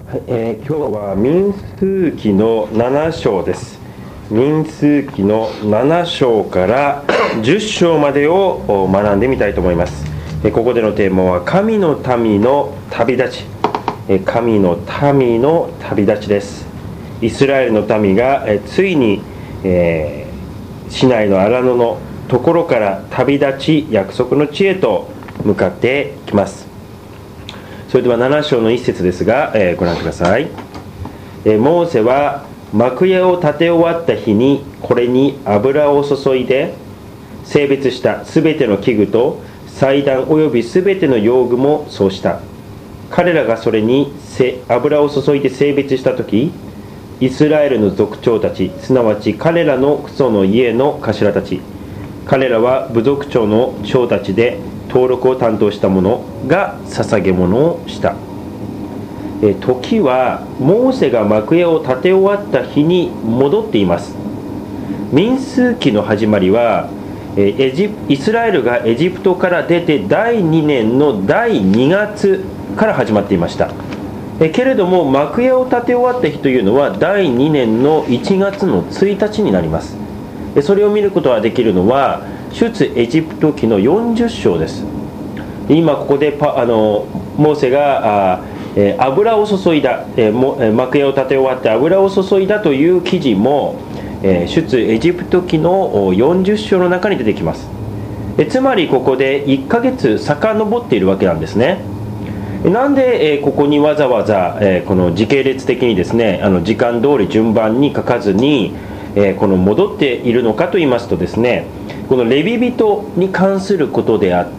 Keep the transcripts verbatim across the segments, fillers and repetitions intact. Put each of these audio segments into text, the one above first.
はい、えー、今日は民数記のなな章です。民数記のなな章からじゅっ章までを学んでみたいと思います。えー、ここでのテーマは神の民の旅立ち、えー、神の民の旅立ちです。イスラエルの民が、えー、ついに、えー、市内の荒野のところから旅立ち、約束の地へと向かってきます。それではなな章の一節ですが、えー、ご覧ください。えー、モーセは幕屋を建て終わった日にこれに油を注いで性別したすべての器具と祭壇およびすべての用具もそうした。彼らがそれに油を注いで性別したとき、イスラエルの族長たち、すなわち彼らの父祖の家の頭たち、彼らは部族長の長たちで登録を担当した者が捧げ物をした。え時はモーセが幕屋を建て終わった日に戻っています。民数記の始まりはエジイスラエルがエジプトから出てだいにねんのだいにがつから始まっていました。えけれども幕屋を建て終わった日というのはだいにねんのいちがつのついたちになります。それを見ることができるのは出エジプト記のよんじゅっ章です。今ここでパあのモーセがあ、えー、油を注いだ、えー、も幕屋を建て終わって油を注いだという記事も、えー、出エジプト記のよんじゅっ章の中に出てきます。えつまりここでいっかげつ遡っているわけなんですね。なんで、えー、ここにわざわざ、えー、この時系列的にですね、あの時間通り順番に書かずにえー、この戻っているのかと言いますとですね、このレビ人に関することであって、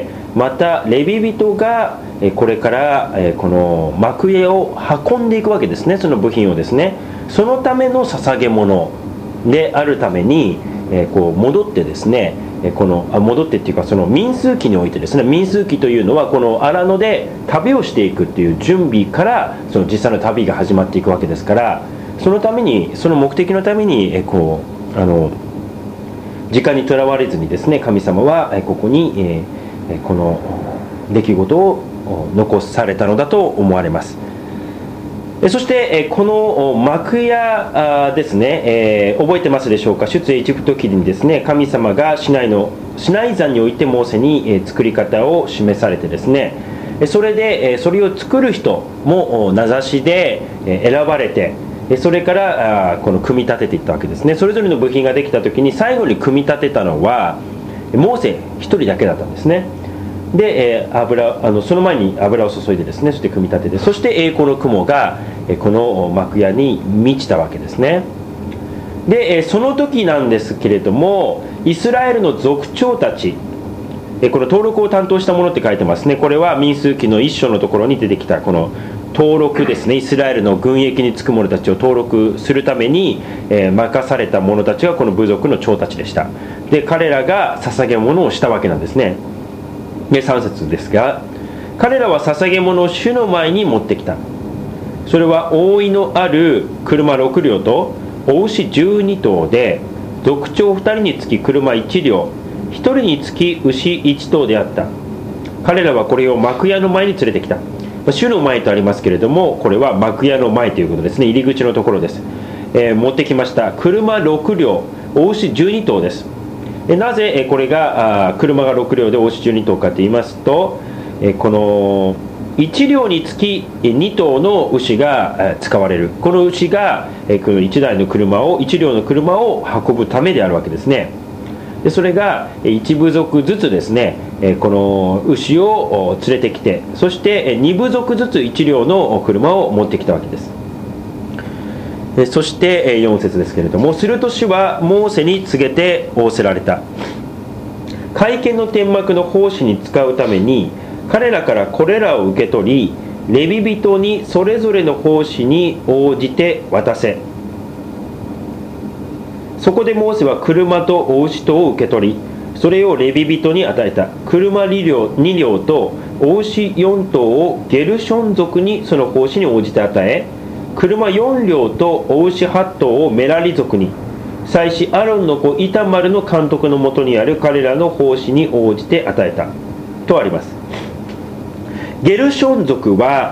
またレビ人がこれからこの幕屋を運んでいくわけですね。その部品をですね、そのための捧げ物であるためにこう戻ってですね、このあ戻ってっていうか、その民数記においてですね、民数記というのはこの荒野で旅をしていくっていう準備からその実際の旅が始まっていくわけですから、そのためにその目的のためにえこうあの時間にとらわれずにですね、神様はここにえこの出来事を残されたのだと思われます。そしてこの幕屋ですね、えー、覚えてますでしょうか。出エジプト記にですね、神様がシナイのシナイ山においてモーセに作り方を示されてですね、それでそれを作る人も名指しで選ばれて、それからこの組み立てていったわけですね。それぞれの部品ができた時に最後に組み立てたのはモーセ一人だけだったんですね。で油あのその前に油を注いでですね、そして組み立てて、そして栄光の雲がこの幕屋に満ちたわけですね。でその時なんですけれども、イスラエルの族長たち、この登録を担当したものって書いてますね。これは民数記の一章のところに出てきたこの登録ですね。イスラエルの軍役に就く者たちを登録するために、えー、任された者たちがこの部族の長たちでした。で彼らが捧げ物をしたわけなんですね。でさん節ですが、彼らは捧げ物を主の前に持ってきた。それは覆いのある車ろくりょうとお牛じゅうにとうで、族長ふたりにつき車いちりょう、ひとりにつき牛いちとうであった。彼らはこれを幕屋の前に連れてきた。主の前とありますけれども、これは幕屋の前ということですね。入り口のところです。えー、持ってきました車ろくりょう、お牛じゅうにとうです。えなぜ、えこれがあ車がろくりょうでお牛じゅうにとうかと言いますと、えこのいちりょうにつきにとうの牛が使われる。この牛がえこのいちだいの車をいちりょうの車を運ぶためであるわけですね。でそれがいち部族ずつですね、この牛を連れてきて、そしてに部族ずついちりょうの車を持ってきたわけです。そしてよん節ですけれども、すると主はモーセに告げて仰せられた。会見の天幕の奉仕に使うために彼らからこれらを受け取り、レビ人にそれぞれの奉仕に応じて渡せ。そこでモーセは車とお牛とを受け取り、それをレビ人に与えた。車にりょうとお牛よんとうをゲルション族にその奉仕に応じて与え、車よんりょうとお牛はっとうをメラリ族に、祭司アロンの子イタマルの監督のもとにある彼らの奉仕に応じて与えたとあります。ゲルション族は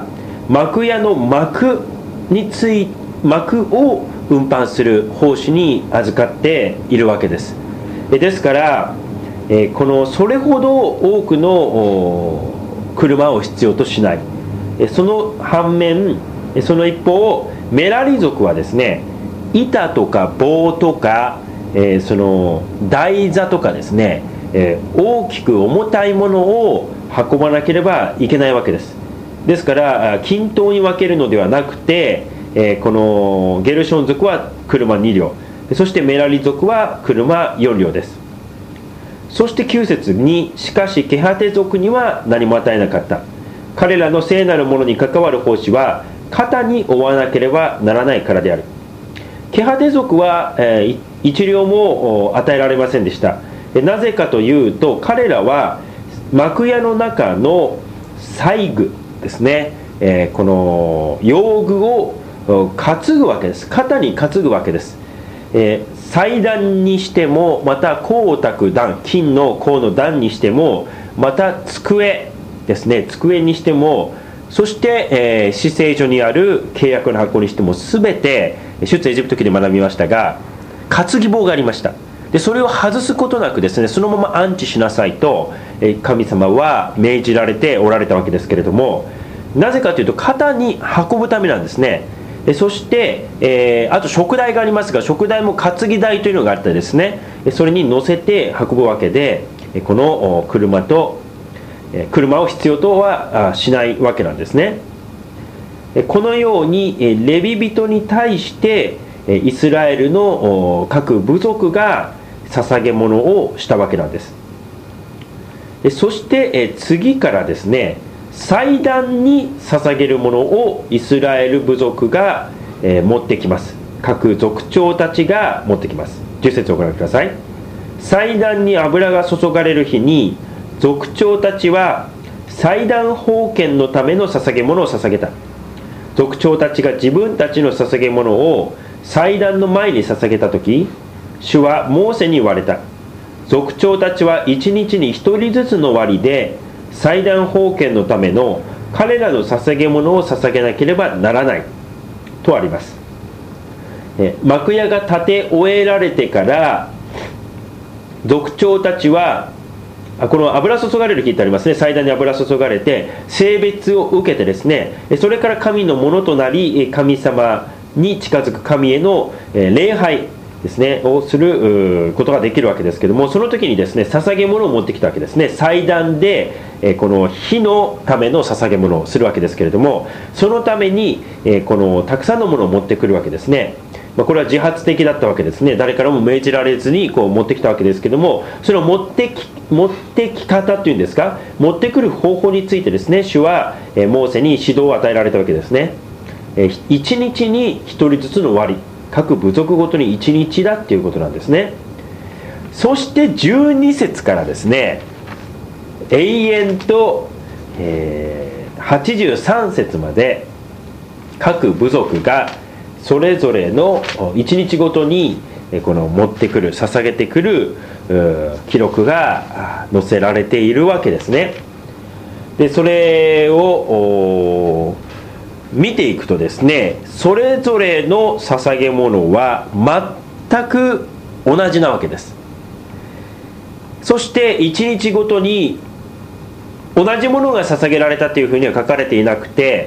幕屋の幕につい幕を運搬する奉仕に預かっているわけです。ですから、このそれほど多くの車を必要としない。その反面、その一方、メラリ族はですね、板とか棒とか、えー、その台座とかですね、えー、大きく重たいものを運ばなければいけないわけです。ですから均等に分けるのではなくて、えー、このゲルション族は車に両、そしてメラリ族は車よん両です。そしてきゅう節に、しかしケハテ族には何も与えなかった。彼らの聖なるものに関わる奉仕は肩に負わなければならないからである。ケハテ族は、えー、一両も与えられませんでした。なぜかというと、彼らは幕屋の中の祭具ですね、えー、この用具を担ぐわけです。肩に担ぐわけです。えー、祭壇にしても、また光沢壇、金の甲の壇にしても、また机ですね、机にしても、そして、えー、至聖所にある契約の箱にしても、すべて出エジプト記で学びましたが、担ぎ棒がありました。でそれを外すことなくですね、そのまま安置しなさいと、えー、神様は命じられておられたわけですけれども、なぜかというと肩に運ぶためなんですね。そして、えー、あと食台がありますが、食台も担ぎ台というのがあってですね、それに乗せて運ぶわけで、この車と車を必要とはしないわけなんですね。このようにレビ人に対してイスラエルの各部族が捧げ物をしたわけなんです。そして次からですね、祭壇に捧げるものをイスラエル部族が、えー、持ってきます。各族長たちが持ってきます。じゅっ節をご覧ください。祭壇に油が注がれる日に、族長たちは祭壇奉献のための捧げ物を捧げた。族長たちが自分たちの捧げ物を祭壇の前に捧げたとき、主はモーセに言われた。族長たちは一日に一人ずつの割で祭壇奉献のための彼らの捧げ物を捧げなければならないとあります。幕屋が建て終えられてから族長たちはこの油注がれる日ってありますね。祭壇に油注がれて聖別を受けてですね、それから神のものとなり神様に近づく神への礼拝ですねをすることができるわけですけども、その時にですね捧げ物を持ってきたわけですね。祭壇でこの火のための捧げ物をするわけですけれども、そのためにこのたくさんのものを持ってくるわけですね。これは自発的だったわけですね。誰からも命じられずにこう持ってきたわけですけども、それを持ってき持ってき方というんですか、持ってくる方法についてですね、主はモーセに指導を与えられたわけですね。一日に一人ずつの割、各部族ごとにいちにちだっていうことなんですね。そしてじゅうに節からですね、永遠と、えー、はちじゅうさん節まで各部族がそれぞれのいちにちごとにこの持ってくる捧げてくる記録が載せられているわけですね。でそれを見ていくとですね、それぞれの捧げ物は全く同じなわけです。そしていちにちごとに同じものが捧げられたというふうには書かれていなくて、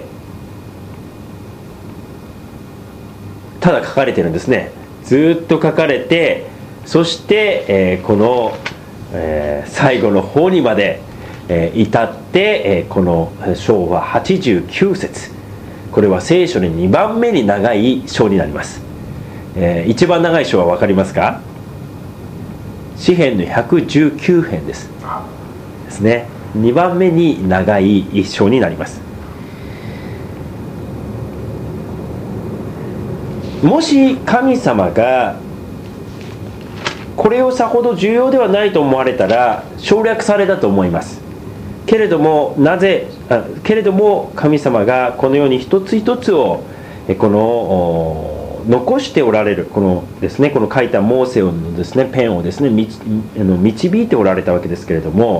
ただ書かれてるんですね。ずっと書かれて、そして、えー、この、えー、最後の方にまで、えー、至って、えー、この章ははちじゅうきゅう節、これは聖書ににばんめに長い章になります。えー、一番長い章は分かりますか？詩編のひゃくじゅうきゅう編ですですね。にばんめに長い一章になります。もし神様がこれをさほど重要ではないと思われたら省略されたと思います。けれどもなぜあけれども神様がこのように一つ一つをこの残しておられる、このですね、この書いたモーセのですねペンをですね導いておられたわけですけれども、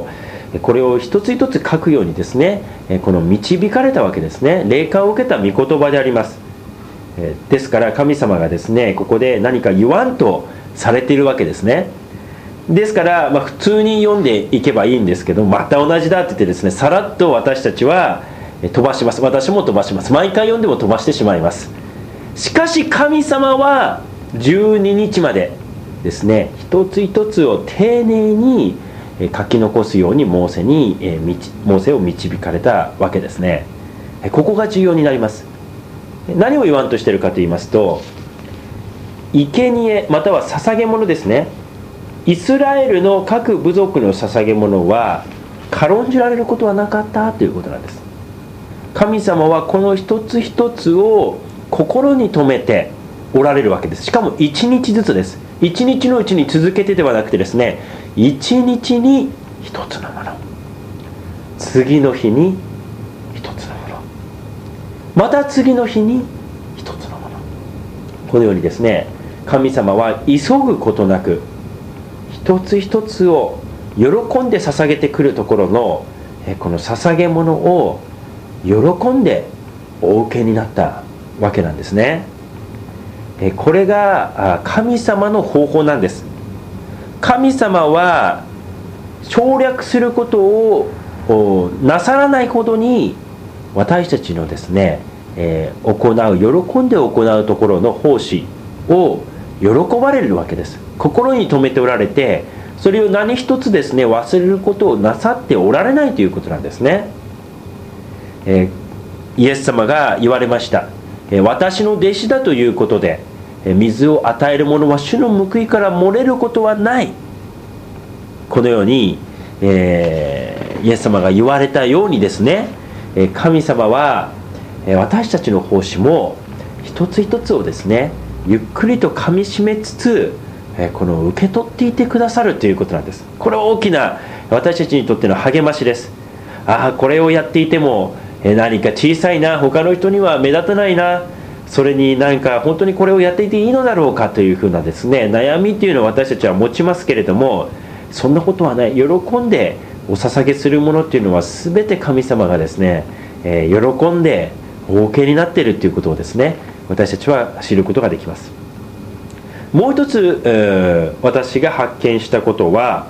これを一つ一つ書くようにですね、この導かれたわけですね。霊感を受けた御言葉であります。ですから神様がですね、ここで何か言わんとされているわけですね。ですから、まあ、普通に読んでいけばいいんですけど、また同じだって言ってですね、さらっと私たちは飛ばします。私も飛ばします。毎回読んでも飛ばしてしまいます。しかし神様はじゅうににちまでですね、一つ一つを丁寧に書き残すようにモーセにモーセを導かれたわけですね。ここが重要になります。何を言わんとしているかと言いますと、生贄または捧げ物ですね。イスラエルの各部族の捧げ物は軽んじられることはなかったということなんです。神様はこの一つ一つを心に留めておられるわけです。しかも一日ずつです。一日のうちに続けてではなくてですね、一日に一つのもの、次の日に一つのもの、また次の日に一つのもの、このようにですね、神様は急ぐことなく一つ一つを喜んで捧げてくるところのこの捧げ物を喜んでお受けになったわけなんですね。これが神様の方法なんです。神様は省略することをなさらないほどに私たちのですね、えー、行う喜んで行うところの奉仕を喜ばれるわけです。心に留めておられて、それを何一つですね忘れることをなさっておられないということなんですね。えー、イエス様が言われました。私の弟子だということで水を与える者は主の報いから漏れることはない。このように、えー、イエス様が言われたようにですね、神様は私たちの奉仕も一つ一つをですねゆっくりとかみしめつつ、この受け取っていてくださるということなんです。これは大きな私たちにとっての励ましです。ああ、これをやっていても何か小さいな、他の人には目立たないな、それに何か本当にこれをやっていていいのだろうかというふうなですね悩みというのを私たちは持ちますけれども、そんなことはない。喜んでお捧げするものっていうのは全て神様がですね、えー、喜んでお受けになっているということをですね、私たちは知ることができます。もう一つ、えー、私が発見したことは、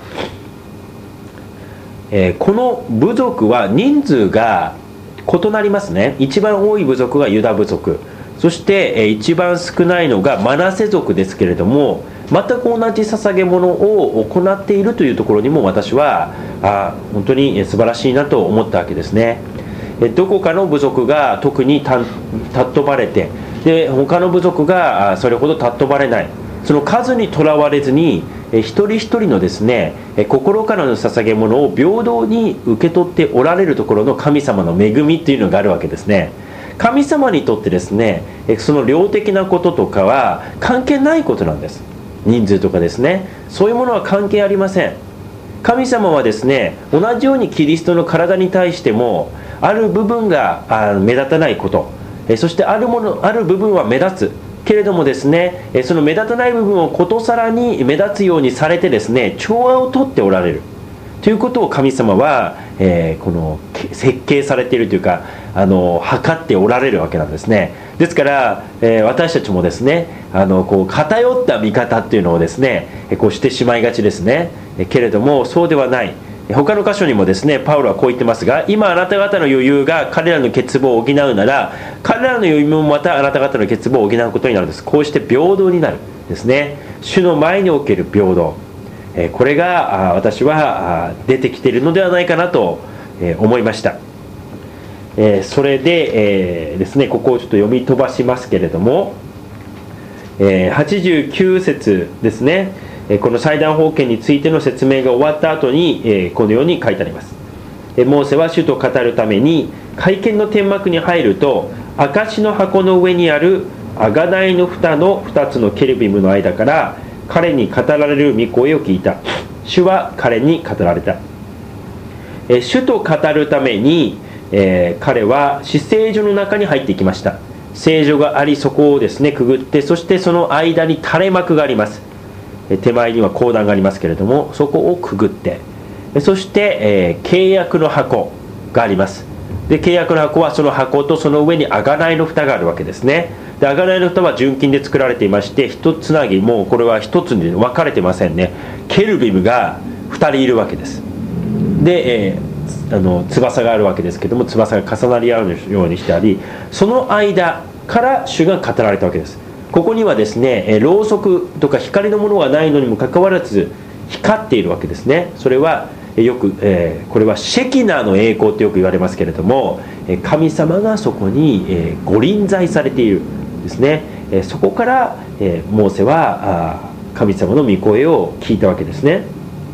えー、この部族は人数が異なりますね。一番多い部族がユダ部族、そして、えー、一番少ないのがマナセ族ですけれども、全く同じ捧げ物を行っているというところにも私はあ本当に素晴らしいなと思ったわけですね。どこかの部族が特に尊ばれて、で他の部族がそれほど尊ばれない、その数にとらわれずに一人一人のですね心からの捧げ物を平等に受け取っておられるところの神様の恵みというのがあるわけですね。神様にとってですね、その量的なこととかは関係ないことなんです。人数とかですね、そういうものは関係ありません。神様はですね、同じようにキリストの体に対してもある部分が目立たないこと、そしてあるものある部分は目立つけれどもですね、その目立たない部分をことさらに目立つようにされてですね、調和をとっておられるということを神様は、えー、この設計されているというか、あの測っておられるわけなんですね。ですから、えー、私たちもですね、あのこう偏った見方っていうのをですねこうしてしまいがちですね。けれどもそうではない。他の箇所にもですねパウロはこう言ってますが、今あなた方の余裕が彼らの欠乏を補うなら、彼らの余裕もまたあなた方の欠乏を補うことになるんです。こうして平等になるですね。主の前における平等、これが私は出てきているのではないかなと思いました。それでですね、ここをちょっと読み飛ばしますけれども、はちじゅうきゅう節ですね、この祭壇封建についての説明が終わった後にこのように書いてあります。モーセは主と語るために会見の天幕に入ると、証の箱の上にある贖いの蓋のふたつのケルビムの間から彼に語られる御声を聞いた。主は彼に語られた。主と語るために、えー、彼は至聖所の中に入っていきました。聖所があり、そこをですねくぐって、そしてその間に垂れ幕があります。手前には講談がありますけれども、そこをくぐって、 そして、えー、契約の箱があります。で契約の箱はその箱とその上に贖いの蓋があるわけですね。で贖いの蓋は純金で作られていまして、一つなぎ、もうこれは一つに分かれてませんね。ケルビムがふたりいるわけです。で、えー、あの翼があるわけですけども、翼が重なり合うようにしてあり、その間から主が語られたわけです。ここにはですね、ろうそくとか光のものがないのにもかかわらず光っているわけですね。それはよく、えー、これはシェキナの栄光とよく言われますけれども、神様がそこに、えー、ご臨在されているですね。えー、そこから、えー、モーセは神様の御声を聞いたわけですね。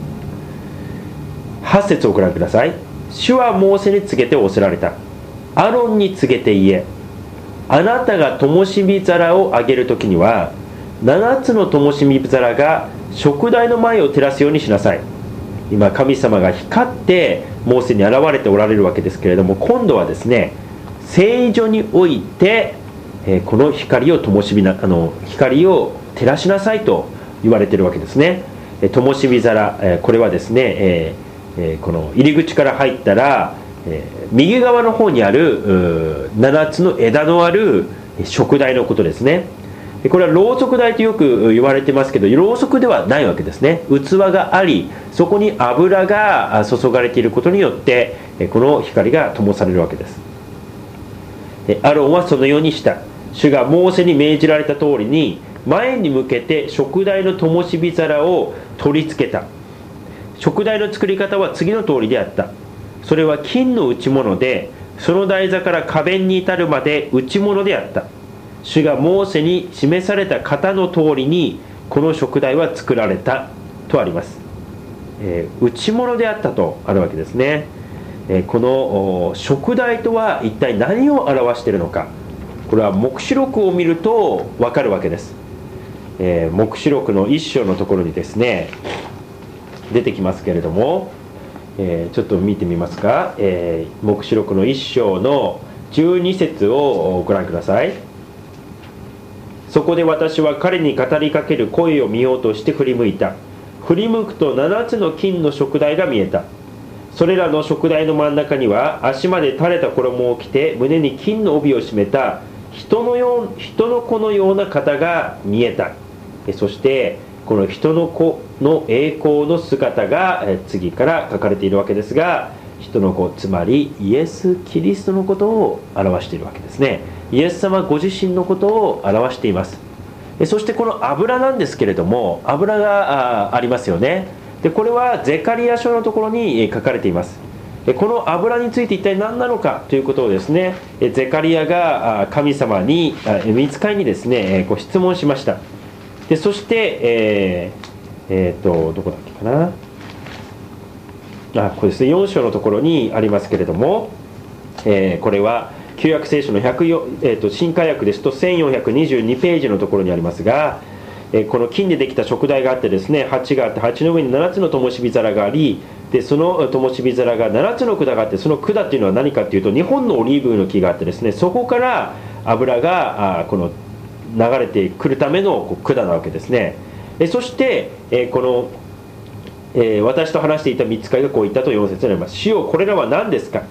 はち節をご覧ください。主はモーセに告げて仰せられた。アロンに告げて言え、あなたが灯火皿をあげるときには、ななつの灯火皿が食台の前を照らすようにしなさい。今神様が光ってモーセに現れておられるわけですけれども、今度はですね、聖所において、えー、この光を灯火なあの光を照らしなさいと言われているわけですね。えー、灯火皿、えー、これはですね、えーえー、この入り口から入ったら、えー、右側の方にあるななつの枝のある燭台のことですね。これはろうそく台とよく言われてますけど、ろうそくではないわけですね。器があり、そこに油が注がれていることによってこの光が灯されるわけです。アロンはそのようにした。主がモーセに命じられた通りに、前に向けて燭台の灯火皿を取り付けた。燭台の作り方は次の通りであった。それは金の打物で、その台座から花弁に至るまで打物であった。主がモーセに示された型の通りにこの燭台は作られたとあります。えー、打物であったとあるわけですね。えー、この燭台とは一体何を表しているのか、これは黙示録を見ると分かるわけです。えー、黙示録の一章のところにですね出てきますけれども、えー、ちょっと見てみますか。えー、黙示録の一章のじゅうに節をご覧ください。そこで私は彼に語りかける声を見ようとして振り向いた。振り向くとななつの金の燭台が見えた。それらの燭台の真ん中には足まで垂れた衣を着て胸に金の帯を締めた人のよう人の子のような方が見えた。そしてこの人の子の栄光の姿が次から書かれているわけですが、人の子、つまりイエス・キリストのことを表しているわけですね。イエス様ご自身のことを表しています。そしてこの油なんですけれども、油が あ, ありますよね。でこれはゼカリヤ書のところに書かれています。この油について一体何なのかということをですね、ゼカリヤが神様に御使いにですねご質問しました。でそして、えーえー、とどこだっけかなあこれですね、よん章のところにありますけれども、えー、これは旧約聖書のひゃくよん、えー、と新海訳ですとせんよんひゃくにじゅうにページのところにありますが、えー、この金でできた燭台があってですね、鉢があって、鉢の上にななつの灯火皿があり、でその灯火皿がななつの管があって、その管っていうのは何かっていうとにほんのオリーブの木があってですね、そこから油があこの流れてくるための管なわけですね。えそして、えー、この、えー、私と話していた御使いがこう言ったとよん節になります。主よ、これらは何ですか。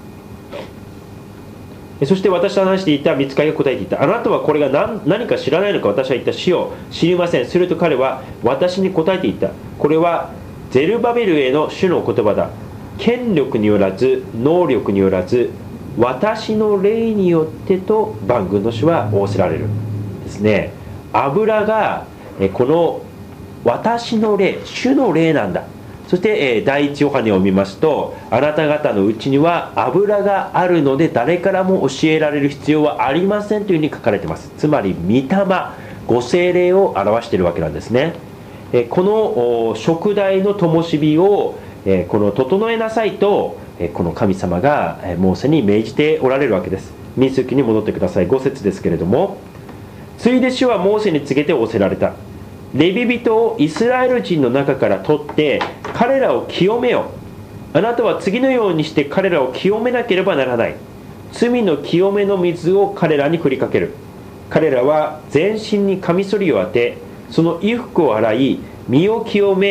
そして私と話していた御使いが答えていた。あなたはこれが 何, 何か知らないのか。私は言った。主よ、知りません。すると彼は私に答えていった。これはゼルバベルへの主の言葉だ。権力によらず、能力によらず、私の霊によってと万軍の主は仰せられるですね。油がこの私の霊、主の霊なんだ。そして第一ヨハネを見ますと、あなた方のうちには油があるので誰からも教えられる必要はありませんというふうに書かれています。つまり御霊、ご聖霊を表しているわけなんですね。この燭台の灯火をこの整えなさいと、この神様がモーセに命じておられるわけです。民数記に戻ってください。ご節ですけれども、ついで主はモーセに告げて仰せられた。レビ人をイスラエル人の中から取って彼らを清めよ。あなたは次のようにして彼らを清めなければならない。罪の清めの水を彼らに振りかける。彼らは全身にカミソリを当て、その衣服を洗い、身を清め、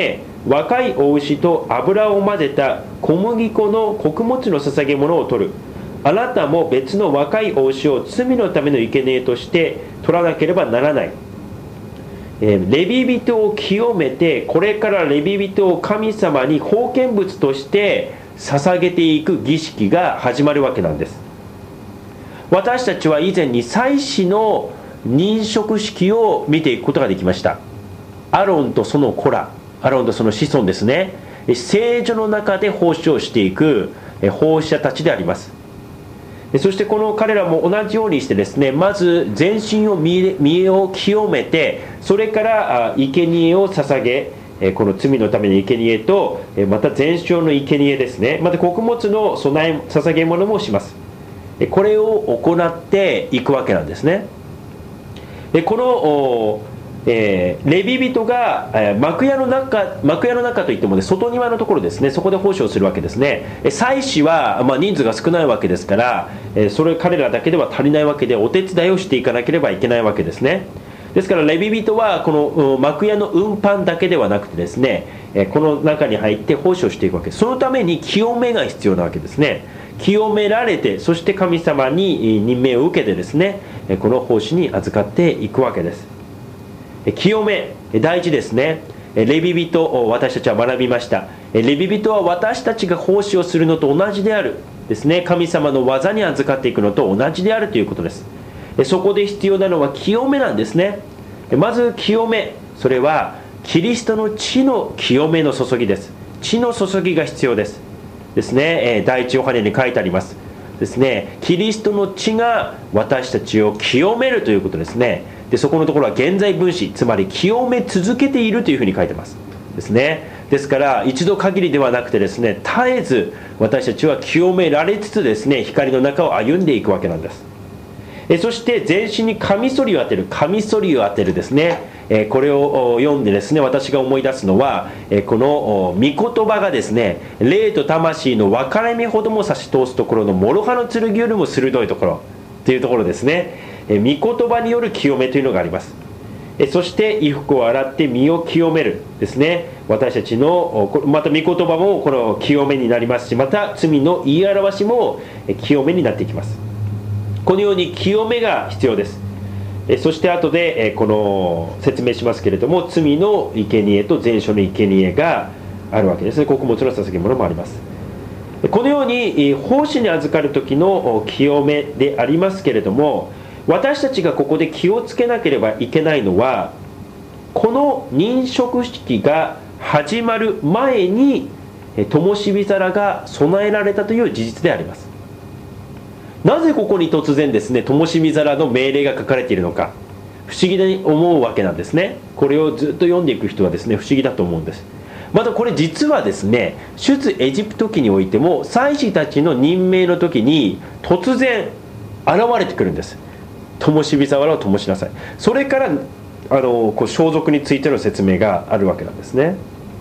若い子牛と油を混ぜた小麦粉の穀物の捧げ物を取る。あなたも別の若い子牛を罪のための生贄として取らなければならない。えー、レビ人を清めて、これからレビ人を神様に奉献物として捧げていく儀式が始まるわけなんです。私たちは以前に祭司の認職式を見ていくことができました。アロンとその子ら、アロンとその子孫ですね、聖女の中で奉仕をしていく奉仕者たちであります。そしてこの彼らも同じようにしてですね、まず全身を身を清めて、それから生贄を捧げ、この罪のための生贄と、また全焼の生贄ですね、また穀物の供え捧げ物もします。これを行っていくわけなんですね。このえー、レビ人が、えー、幕屋の中幕屋の中といっても、ね、外庭のところですね、そこで奉仕をするわけですね。祭司は、まあ、人数が少ないわけですから、えー、それ彼らだけでは足りないわけで、お手伝いをしていかなければいけないわけですね。ですからレビ人はこの幕屋の運搬だけではなくてですね、えー、この中に入って奉仕をしていくわけです。そのために清めが必要なわけですね。清められて、そして神様に任命を受けてですね、この奉仕に預かっていくわけです。清め、大事ですね。レビ人を私たちは学びました。レビ人は私たちが奉仕をするのと同じであるですね。神様の技に預かっていくのと同じであるということです。そこで必要なのは清めなんですね。まず清め、それはキリストの血の清めの注ぎです。血の注ぎが必要ですですね。第一ヨハネに書いてありますですね。キリストの血が私たちを清めるということですね。でそこのところは現在分詞、つまり清め続けているというふうに書いてますですね。ですから一度限りではなくてですね、絶えず私たちは清められつつですね、光の中を歩んでいくわけなんです。えそして全身にカミソリを当てる、カミソリを当てるですね、えこれを読んでですね、私が思い出すのは、えこの御言葉がですね、霊と魂の分かれ目ほども差し通すところの諸刃の剣よりも鋭いところというところですね。え御言葉による清めというのがあります。えそして衣服を洗って身を清めるですね。私たちのまた御言葉もこの清めになりますし、また罪の言い表しも清めになっていきます。このように清めが必要です。えそして後でえこの説明しますけれども、罪の生贄と全焼の生贄があるわけですね。穀物の捧げ物もあります。このように奉仕に預かる時の清めでありますけれども、私たちがここで気をつけなければいけないのは、この認職式が始まる前に灯火皿が備えられたという事実であります。なぜここに突然ですね、灯火皿の命令が書かれているのか、不思議に思うわけなんですね。これをずっと読んでいく人はですね、不思議だと思うんです。またこれ実はですね、出エジプト記においても祭司たちの任命の時に突然現れてくるんです。灯火皿を灯しなさい。それからあのこう装束についての説明があるわけなんですね。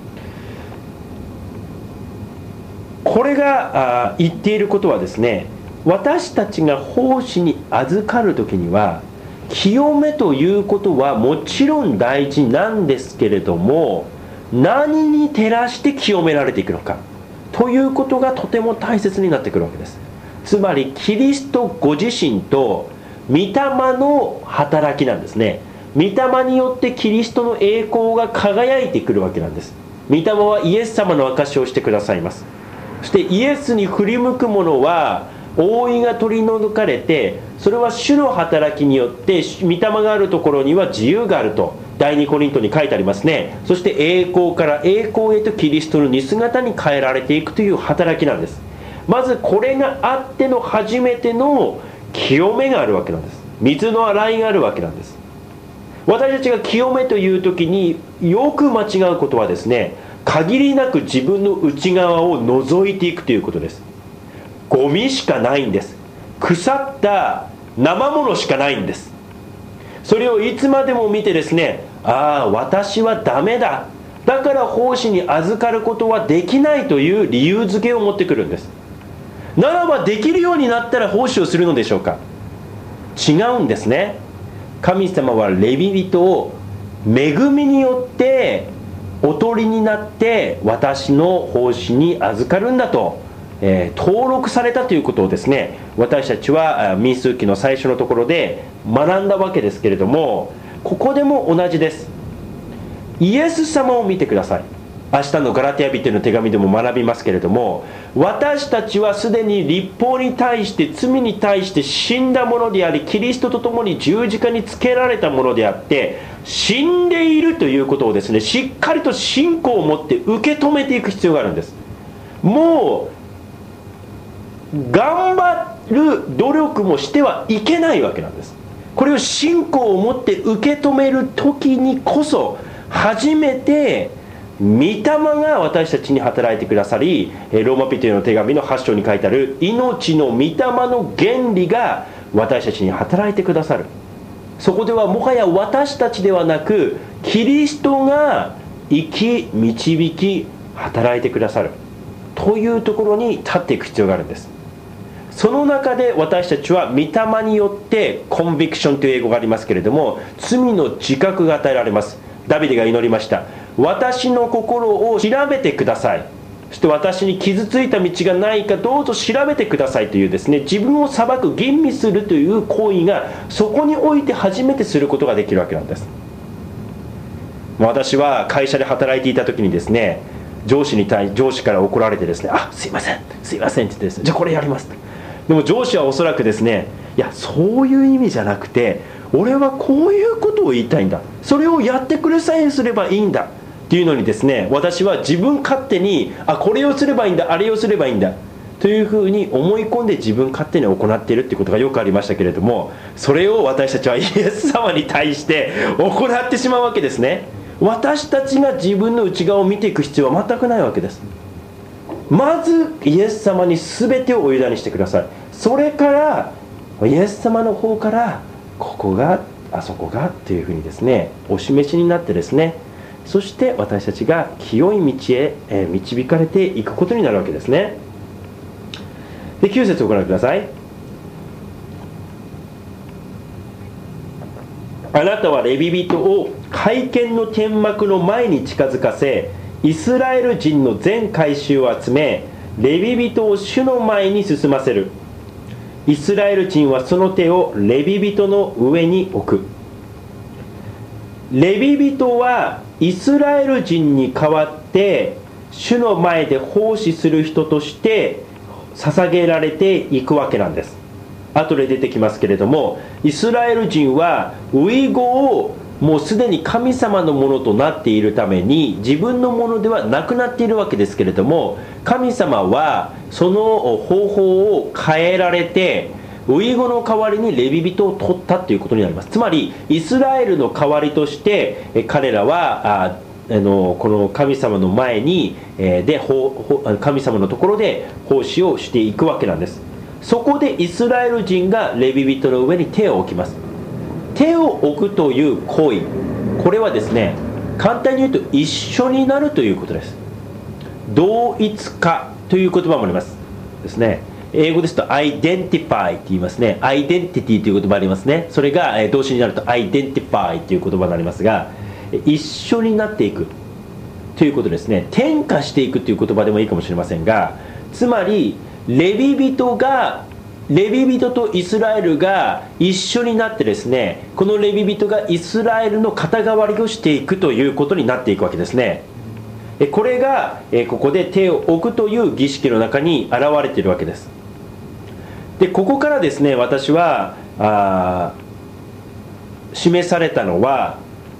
これがあ言っていることはですね、私たちが奉仕に預かるときには、清めということはもちろん大事なんですけれども、何に照らして清められていくのかということがとても大切になってくるわけです。つまりキリストご自身と御霊の働きなんですね。御霊によってキリストの栄光が輝いてくるわけなんです。御霊はイエス様の証しをしてくださいます。そしてイエスに振り向く者は覆いが取り除かれて、それは主の働きによって御霊があるところには自由があると第二コリントに書いてありますね。そして栄光から栄光へとキリストの似姿に変えられていくという働きなんです。まずこれがあっての初めての清めがあるわけなんです。水の洗いがあるわけなんです。私たちが清めという時によく間違うことはですね、限りなく自分の内側を覗いていくということです。ゴミしかないんです。腐った生ものしかないんです。それをいつまでも見てですね、ああ私はダメだ、だから奉仕に預かることはできないという理由付けを持ってくるんです。ならばできるようになったら奉仕をするのでしょうか。違うんですね。神様はレビ人を恵みによっておとりになって私の奉仕に預かるんだと、えー、登録されたということをですね、私たちは民数記の最初のところで学んだわけですけれども、ここでも同じです。イエス様を見てください。明日のガラテヤ人への手紙でも学びますけれども、私たちはすでに律法に対して罪に対して死んだものであり、キリストと共に十字架につけられたものであって、死んでいるということをですね、しっかりと信仰を持って受け止めていく必要があるんです。もう頑張る努力もしてはいけないわけなんです。これを信仰を持って受け止める時にこそ初めて御霊が私たちに働いてくださり、ローマ人への手紙のはち章に書いてある命の御霊の原理が私たちに働いてくださる。そこではもはや私たちではなく、キリストが生き導き働いてくださるというところに立っていく必要があるんです。その中で私たちは御霊によってコンビクションという英語がありますけれども、罪の自覚が与えられます。ダビデが祈りました。私の心を調べてください、そして私に傷ついた道がないかどうぞ調べてくださいというですね、自分を裁く、吟味するという行為がそこにおいて初めてすることができるわけなんです。私は会社で働いていた時にですね、上司に対上司から怒られてですね、あ、すいませんすいませんって言ってですね、じゃあこれやりますと。でも上司はおそらくですね、いやそういう意味じゃなくて、俺はこういうことを言いたいんだ、それをやってくれさえすればいいんだっていうのにですね、私は自分勝手に、あ、これをすればいいんだ、あれをすればいいんだというふうに思い込んで自分勝手に行っているっていうことがよくありましたけれども、それを私たちはイエス様に対して行ってしまうわけですね。私たちが自分の内側を見ていく必要は全くないわけです。まずイエス様に全てをお委ねしてください。それからイエス様の方から、ここがあそこがというふうにですね、お示しになってですね、そして私たちが清い道へ、えー、導かれていくことになるわけですね。で、きゅう節をご覧ください。あなたはレビ人を会見の天幕の前に近づかせ、イスラエル人の全会衆を集め、レビ人を主の前に進ませる。イスラエル人はその手をレビ人の上に置く。レビ人はイスラエル人に代わって主の前で奉仕する人として捧げられていくわけなんです。後で出てきますけれども、イスラエル人は遺語をもうすでに神様のものとなっているために自分のものではなくなっているわけですけれども、神様はその方法を変えられて遺語の代わりにレビ人を取ったということになります。つまりイスラエルの代わりとして彼らはああのこの神様の前にで神様のところで奉仕をしていくわけなんです。そこでイスラエル人がレビ人の上に手を置きます。手を置くという行為、これはですね、簡単に言うと一緒になるということです。同一化という言葉もありますですね。英語ですと identify って言いますね。identity という言葉ありますね。それが動詞になると identify という言葉になりますが、一緒になっていくということですね。転化していくという言葉でもいいかもしれませんが、つまりレビ人がレビ人とイスラエルが一緒になってですね、このレビ人がイスラエルの肩代わりをしていくということになっていくわけですね。これがここで手を置くという儀式の中に現れているわけです。で、ここからですね、私はあ示されたのは、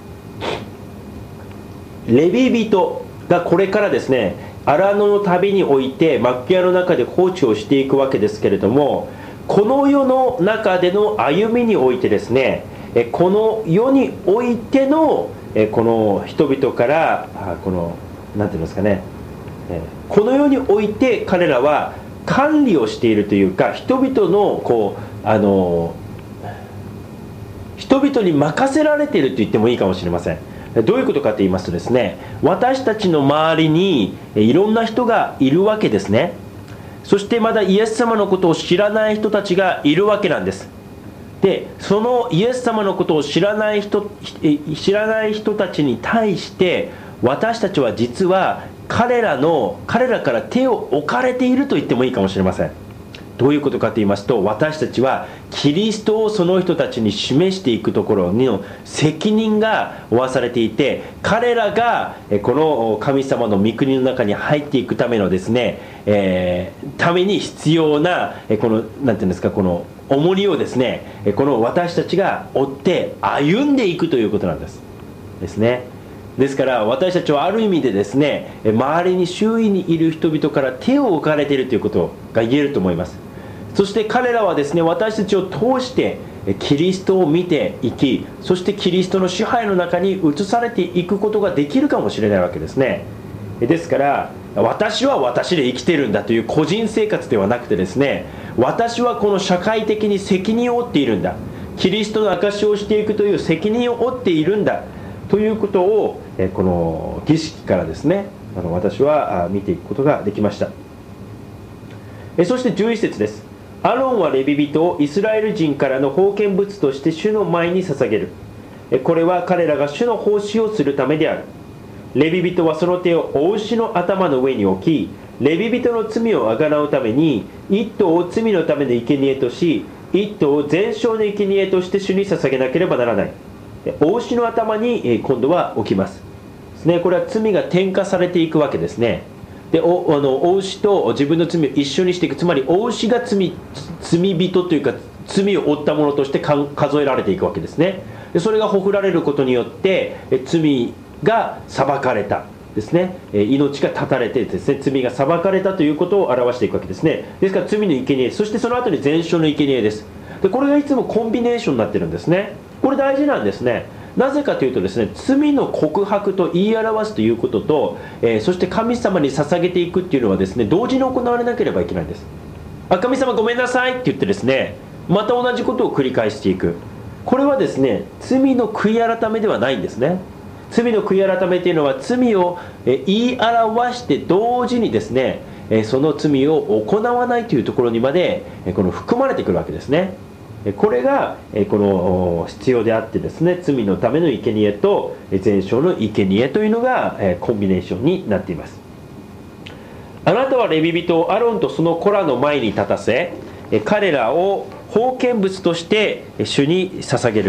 レビ人がこれからですね、荒野の旅において幕屋の中で放置をしていくわけですけれども、この世の中での歩みにおいてですね、この世においてのこの人々からこのなんていうんですかね、この世において彼らは管理をしているというか、人々のこうあの人々に任せられていると言ってもいいかもしれません。どういうことかと言いますとですね、私たちの周りにいろんな人がいるわけですね。そしてまだイエス様のことを知らない人たちがいるわけなんです。で、そのイエス様のことを知らない人知らない人たちに対して私たちは実は彼らの彼らから手を置かれていると言ってもいいかもしれません。どういうことかと言いますと、私たちはキリストをその人たちに示していくところの責任が負わされていて、彼らがこの神様の御国の中に入っていくためのですね、えー、ために必要なこのなんていうんですか、この重荷をですね、この私たちが追って歩んでいくということなんですですね。ですから私たちはある意味でですね、周りに周囲にいる人々から手を置かれているということが言えると思います。そして彼らはですね、私たちを通してキリストを見ていき、そしてキリストの支配の中に移されていくことができるかもしれないわけですね。ですから私は私で生きてるんだという個人生活ではなくてですね、私はこの社会的に責任を負っているんだ、キリストの証しをしていくという責任を負っているんだということをこの儀式からですね、あの私は見ていくことができました。そしてじゅういち節です。アロンはレビ人をイスラエル人からの封建物として主の前に捧げる。これは彼らが主の奉仕をするためである。レビ人はその手をお牛の頭の上に置き、レビ人の罪をあがなうために一頭を罪のための生贄とし、一頭を全焼の生贄として主に捧げなければならない。お牛の頭に今度は置きますですね。これは罪が転嫁されていくわけですね。で お, あのお牛と自分の罪を一緒にしていく、つまりお牛が 罪, 罪人というか罪を負ったものとして数えられていくわけですね。でそれがほふられることによって罪が裁かれたですね、命が絶たれてですね、罪が裁かれたということを表していくわけですね。ですから罪の生贄、そしてその後に全焼の生贄です。でこれがいつもコンビネーションになってるんですね。これ大事なんですね。なぜかというとですね、罪の告白と言い表すということと、えー、そして神様に捧げていくっていうのはですね、同時に行われなければいけないんです。あ、神様ごめんなさいって言ってですね、また同じことを繰り返していく。これはですね、罪の悔い改めではないんですね。罪の悔い改めというのは罪を言い表して同時にですね、その罪を行わないというところにまでこの含まれてくるわけですね。これがこの必要であってですね、罪のための生贄と全焼の生贄というのがコンビネーションになっています。あなたはレビ人をアロンとその子らの前に立たせ、彼らを封建物として主に捧げる。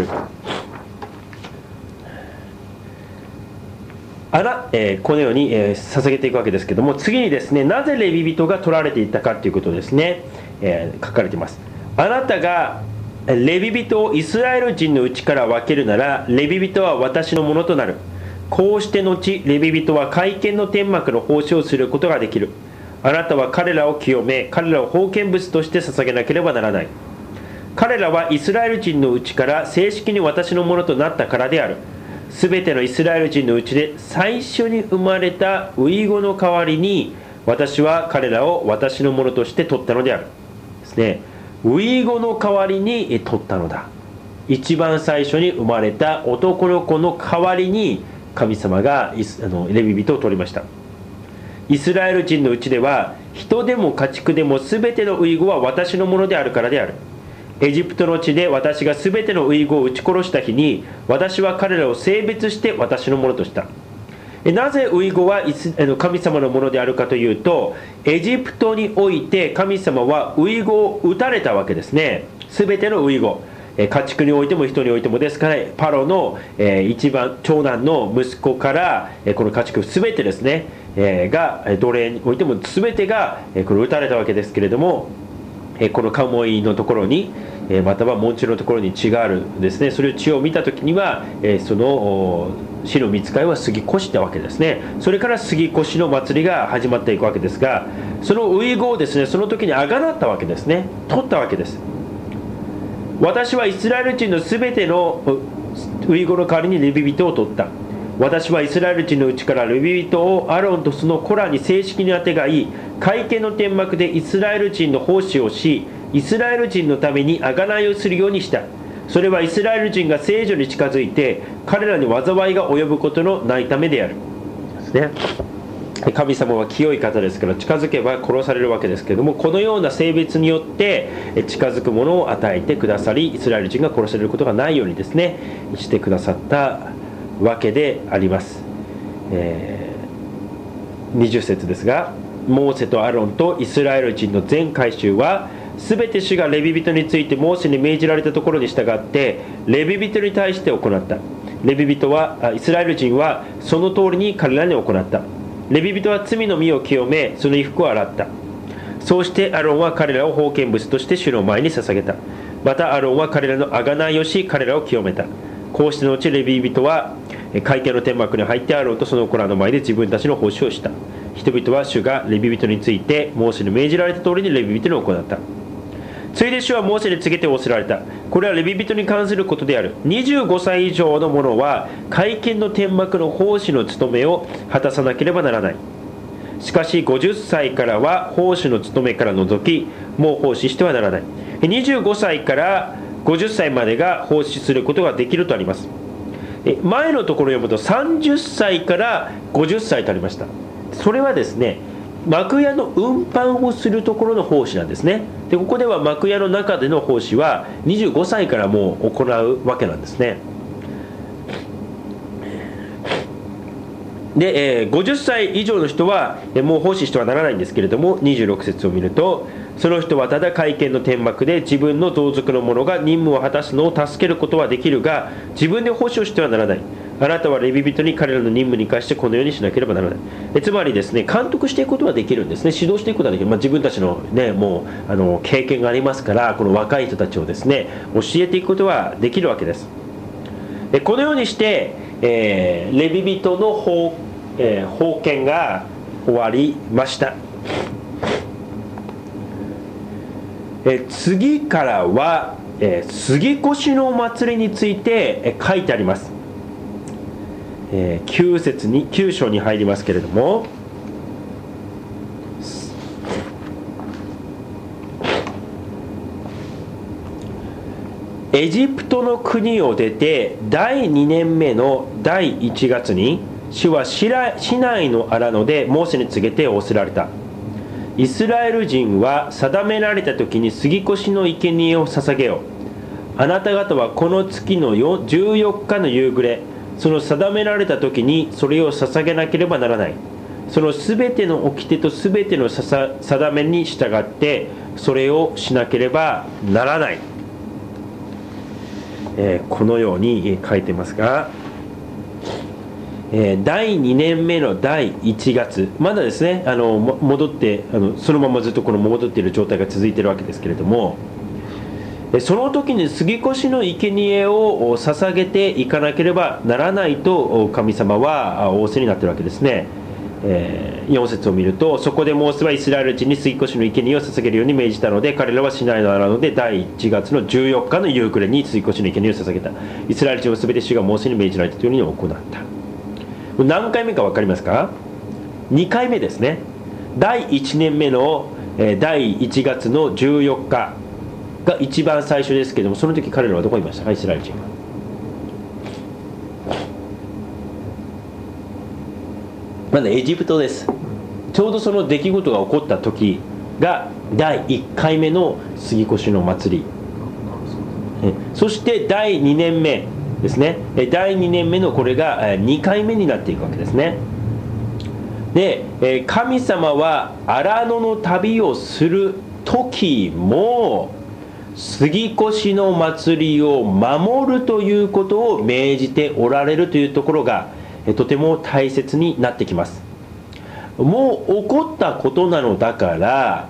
あら、えー、このように、えー、捧げていくわけですけども、次にですね、なぜレビ人が取られていったかということですね、えー、書かれています。あなたがレビ人をイスラエル人のうちから分けるなら、レビ人は私のものとなる。こうして後、レビ人は会見の天幕の奉仕をすることができる。あなたは彼らを清め、彼らを封建物として捧げなければならない。彼らはイスラエル人のうちから正式に私のものとなったからである。すべてのイスラエル人のうちで最初に生まれたウイゴの代わりに、私は彼らを私のものとして取ったのである。ですね。ウイゴの代わりに取ったのだ。一番最初に生まれた男の子の代わりに神様がイスあのレビ人を取りました。イスラエル人のうちでは人でも家畜でも全てのウイゴは私のものであるからである。エジプトの地で私が全てのウイゴを撃ち殺した日に、私は彼らを性別して私のものとした。なぜウイゴは神様のものであるかというと、エジプトにおいて神様はウイゴを撃たれたわけですね。全てのウイゴ、家畜においても人においてもですから、パロの一番長男の息子からこの家畜全てですねが、奴隷においても全てがこれ撃たれたわけですけれども、このカモイのところにまたは門中のところに血があるですね、それを血を見た時にはその死の御使いは杉越したわけですね。それから杉越の祭りが始まっていくわけですが、そのウイゴをですね、その時にあがなったわけですね。取ったわけです。私はイスラエル人のすべてのウイゴの代わりにレビ人を取った。私はイスラエル人のうちからレビ人をアロンとその子らに正式にあてがい、会見の天幕でイスラエル人の奉仕をし、イスラエル人のために贖いをするようにした。それはイスラエル人が聖女に近づいて彼らに災いが及ぶことのないためである。ね、神様は清い方ですから、近づけば殺されるわけですけれども、このような性別によって近づくものを与えてくださり、イスラエル人が殺されることがないようにですねしてくださったわけであります。 えー、にじゅっ節ですが、モーセとアロンとイスラエル人の全会衆はすべて主がレビ人についてモーセに命じられたところに従ってレビ人に対して行った。レビ人はイスラエル人はその通りに彼らに行った。レビ人は罪の身を清め、その衣服を洗った。そうしてアロンは彼らを奉献物として主の前に捧げた。またアロンは彼らの贖いをし、彼らを清めた。こうしてのうちレビ人は会見の天幕に入ってアロンとその子らの前で自分たちの奉仕をした。人々は主がレビ人についてモーセに命じられた通りにレビ人に行った。ついで主はモーセに告げて仰せられた。これはレビ人に関することである。にじゅうごさい以上の者は会見の天幕の奉仕の務めを果たさなければならない。しかしごじゅっさいからは奉仕の務めから除き、もう奉仕してはならない。にじゅうごさいからごじゅっさいまでが奉仕することができるとあります。前のところを読むとさんじゅっさいからごじゅっさいとありました。それはですね、幕屋の運搬をするところの奉仕なんですね。でここでは幕屋の中での奉仕はにじゅうごさいからもう行うわけなんですね。で、えー、ごじゅっさい以上の人はもう奉仕してはならないんですけれども、にじゅうろく節を見ると、その人はただ会見の天幕で自分の同族の者が任務を果たすのを助けることはできるが、自分で奉仕をしてはならない。あなたはレビ人に彼らの任務に関してこのようにしなければならない。えつまりですね、監督していくことはできるんですね。指導していくことはできる、まあ、自分たちの、ね、もうあの経験がありますから、この若い人たちをですね教えていくことはできるわけです。でこのようにして、えー、レビ人の法、えー、法権が終わりました。え次からは、えー、杉越のお祭りについて、えー、書いてあります。えー、きゅう節にきゅう章に入りますけれども、エジプトの国を出てだいにねんめのだいいちがつに、主はシナイの荒野でモーセに告げて仰せられた。イスラエル人は定められた時に杉越の生贄を捧げよう。あなた方はこの月のじゅうよっかの夕暮れ、その定められた時にそれを捧げなければならない。そのすべての掟とすべての定めに従ってそれをしなければならない。えー、このように書いてますが、えー、だいにねんめのだいいちがつ、まだですね、あの戻ってあのそのままずっとこの戻っている状態が続いているわけですけれども、その時に杉越の生贄を捧げていかなければならないと神様は仰せになっているわけですね。えー、よん節を見ると、そこでモーセはイスラエル人に杉越の生贄を捧げるように命じたので、彼らはシナイの荒野でだいいちがつのじゅうよっかの夕暮れに杉越の生贄を捧げた。イスラエル人はすべて主がモーセに命じられたように行った。何回目か分かりますか？にかいめですね。だいいちねんめのだいいちがつのじゅうよっかが一番最初ですけれども、その時彼らはどこにいましたか？イスラエル人は。まだエジプトです。ちょうどその出来事が起こった時がだいいっかいめの杉越の祭り、そしてだいにねんめですね。だいにねんめのこれがにかいめになっていくわけですね。で、神様は荒野の旅をする時も杉越の祭りを守るということを命じておられるというところがとても大切になってきます。もう起こったことなのだから、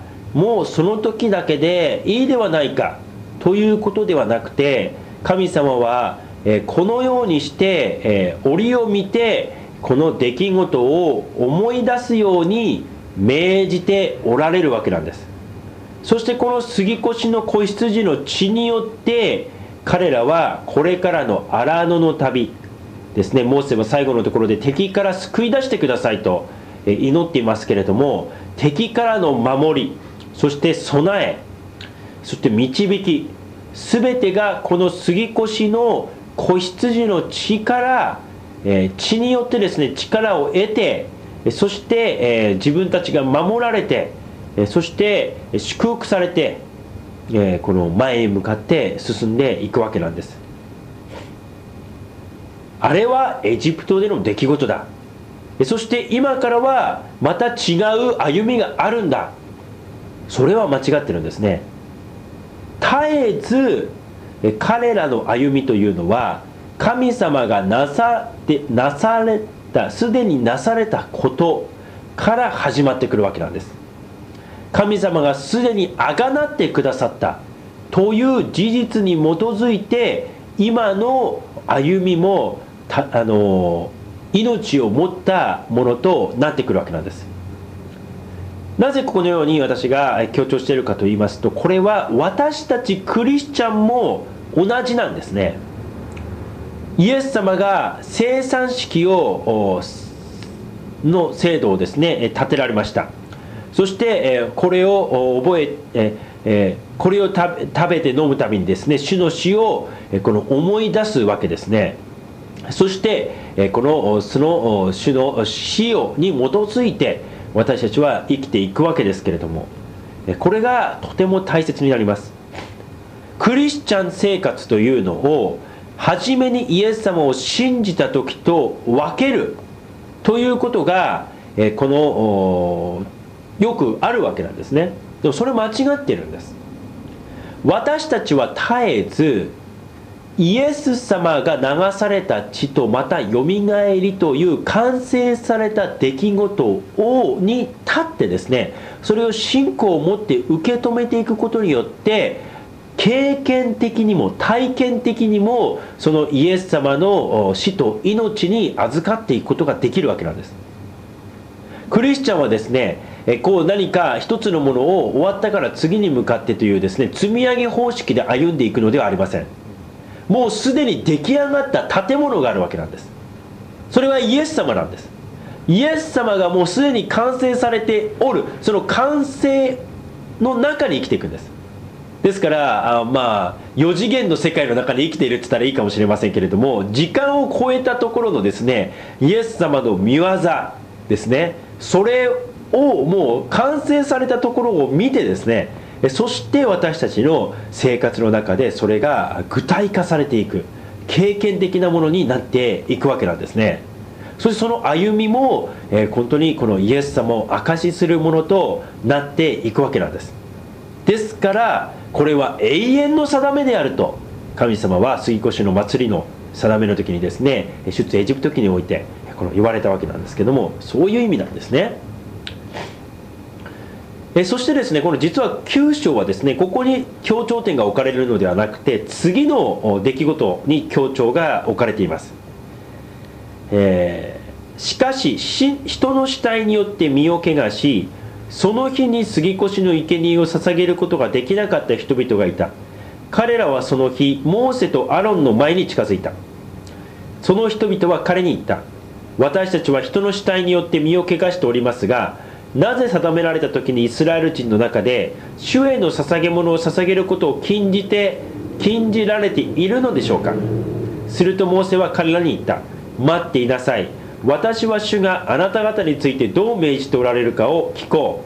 もうその時だけでいいではないかということではなくて、神様はこのようにして折を見てこの出来事を思い出すように命じておられるわけなんです。そしてこの杉越の子羊の血によって彼らはこれからの荒野の旅ですね、モーセは最後のところで敵から救い出してくださいと祈っていますけれども、敵からの守り、そして備え、そして導き、全てがこの杉越の子羊の血から、えー、血によってですね力を得て、そして、えー、自分たちが守られて、そして祝福されて、えー、この前へ向かって進んでいくわけなんです。あれはエジプトでの出来事だ。 そして今からはまた違う歩みがあるんだ。それは間違ってるんですね。絶えず彼らの歩みというのは、神様がなさでなされたすでになされたことから始まってくるわけなんです。神様がすでにあがなってくださったという事実に基づいて、今の歩みもたあの命を持ったものとなってくるわけなんです。なぜこのように私が強調しているかと言いますと、これは私たちクリスチャンも同じなんですね。イエス様が生産式をの制度をですね立てられました。そしてこれを覚えこれを食べて飲むためにですね、主の死をこの思い出すわけですね。そしてこのその主の死をに基づいて私たちは生きていくわけですけれども、これがとても大切になります。クリスチャン生活というのを初めにイエス様を信じた時と分けるということがこのよくあるわけなんですね。でもそれ間違ってるんです。私たちは絶えずイエス様が流された血とまたよみがえりという完成された出来事をに立ってですね、それを信仰を持って受け止めていくことによって、経験的にも体験的にもそのイエス様の死と命に預かっていくことができるわけなんです。クリスチャンはですね、こう何か一つのものを終わったから次に向かってというですね、積み上げ方式で歩んでいくのではありません。もうすでに出来上がった建物があるわけなんです。それはイエス様なんです。イエス様がもうすでに完成されておる、その完成の中に生きていくんです。ですからあまあよ次元の世界の中に生きているって言ったらいいかもしれませんけれども、時間を超えたところのですね、イエス様の御業ですね、それをもう完成されたところを見てですね、そして私たちの生活の中でそれが具体化されていく、経験的なものになっていくわけなんですね。そしてその歩みも、えー、本当にこのイエス様を証しするものとなっていくわけなんです。ですからこれは永遠の定めであると神様は杉越の祭りの定めの時にですね、出エジプト記においてこの言われたわけなんですけども、そういう意味なんですね。えそしてですね、この実はきゅう章はですね、ここに強調点が置かれるのではなくて、次の出来事に強調が置かれています。えー、しかし人の死体によって身を汚し、その日に杉越の生贄を捧げることができなかった人々がいた。彼らはその日モーセとアロンの前に近づいた。その人々は彼に言った。私たちは人の死体によって身を汚しておりますが、なぜ定められた時にイスラエル人の中で主への捧げ物を捧げることを禁じて禁じられているのでしょうか。するとモーセは彼らに言った。待っていなさい。私は主があなた方についてどう命じておられるかを聞こ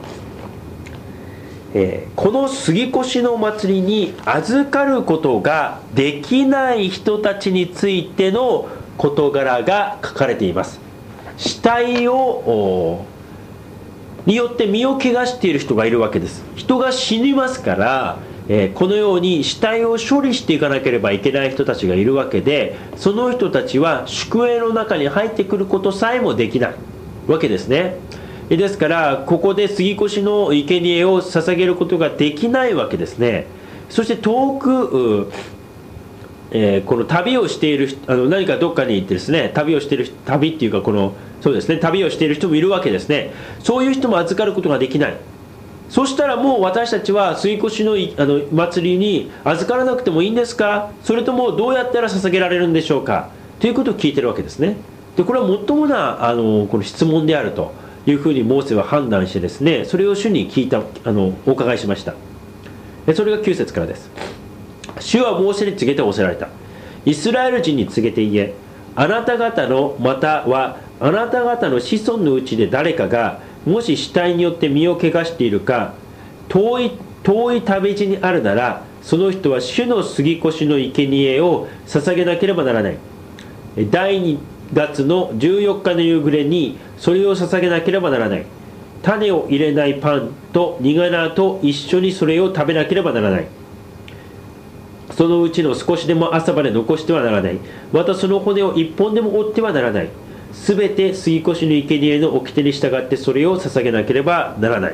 う。えー、この杉越の祭りに預かることができない人たちについての事柄が書かれています。死体をによって身を汚している人がいるわけです。人が死にますから、えー、このように死体を処理していかなければいけない人たちがいるわけで、その人たちは宿営の中に入ってくることさえもできないわけですね。ですからここで杉越の生贄を捧げることができないわけですね。そして遠く、えー、この旅をしているあの何かどっかに行ってですね、旅をしている旅っていうかこのそうですね、旅をしている人もいるわけですね。そういう人も預かることができない。そしたらもう私たちは杉越のあの祭りに預からなくてもいいんですか、それともどうやったら捧げられるんでしょうかということを聞いてるわけですね。でこれはもっともなあのこの質問であるというふうにモーセは判断してですね、それを主に聞いたあのお伺いしました。それがきゅう節からです。主はモーセに告げて仰せられた。イスラエル人に告げて言え、あなた方のまたはあなた方の子孫のうちで誰かがもし死体によって身を汚しているか、遠い遠い旅路にあるなら、その人は主の杉越の生贄を捧げなければならない。第二がつのじゅうよっかの夕暮れにそれを捧げなければならない。種を入れないパンと苦菜と一緒にそれを食べなければならない。そのうちの少しでも朝まで残してはならない。またその骨を一本でも折ってはならない。すべて杉越の生贄の掟に従ってそれを捧げなければならない。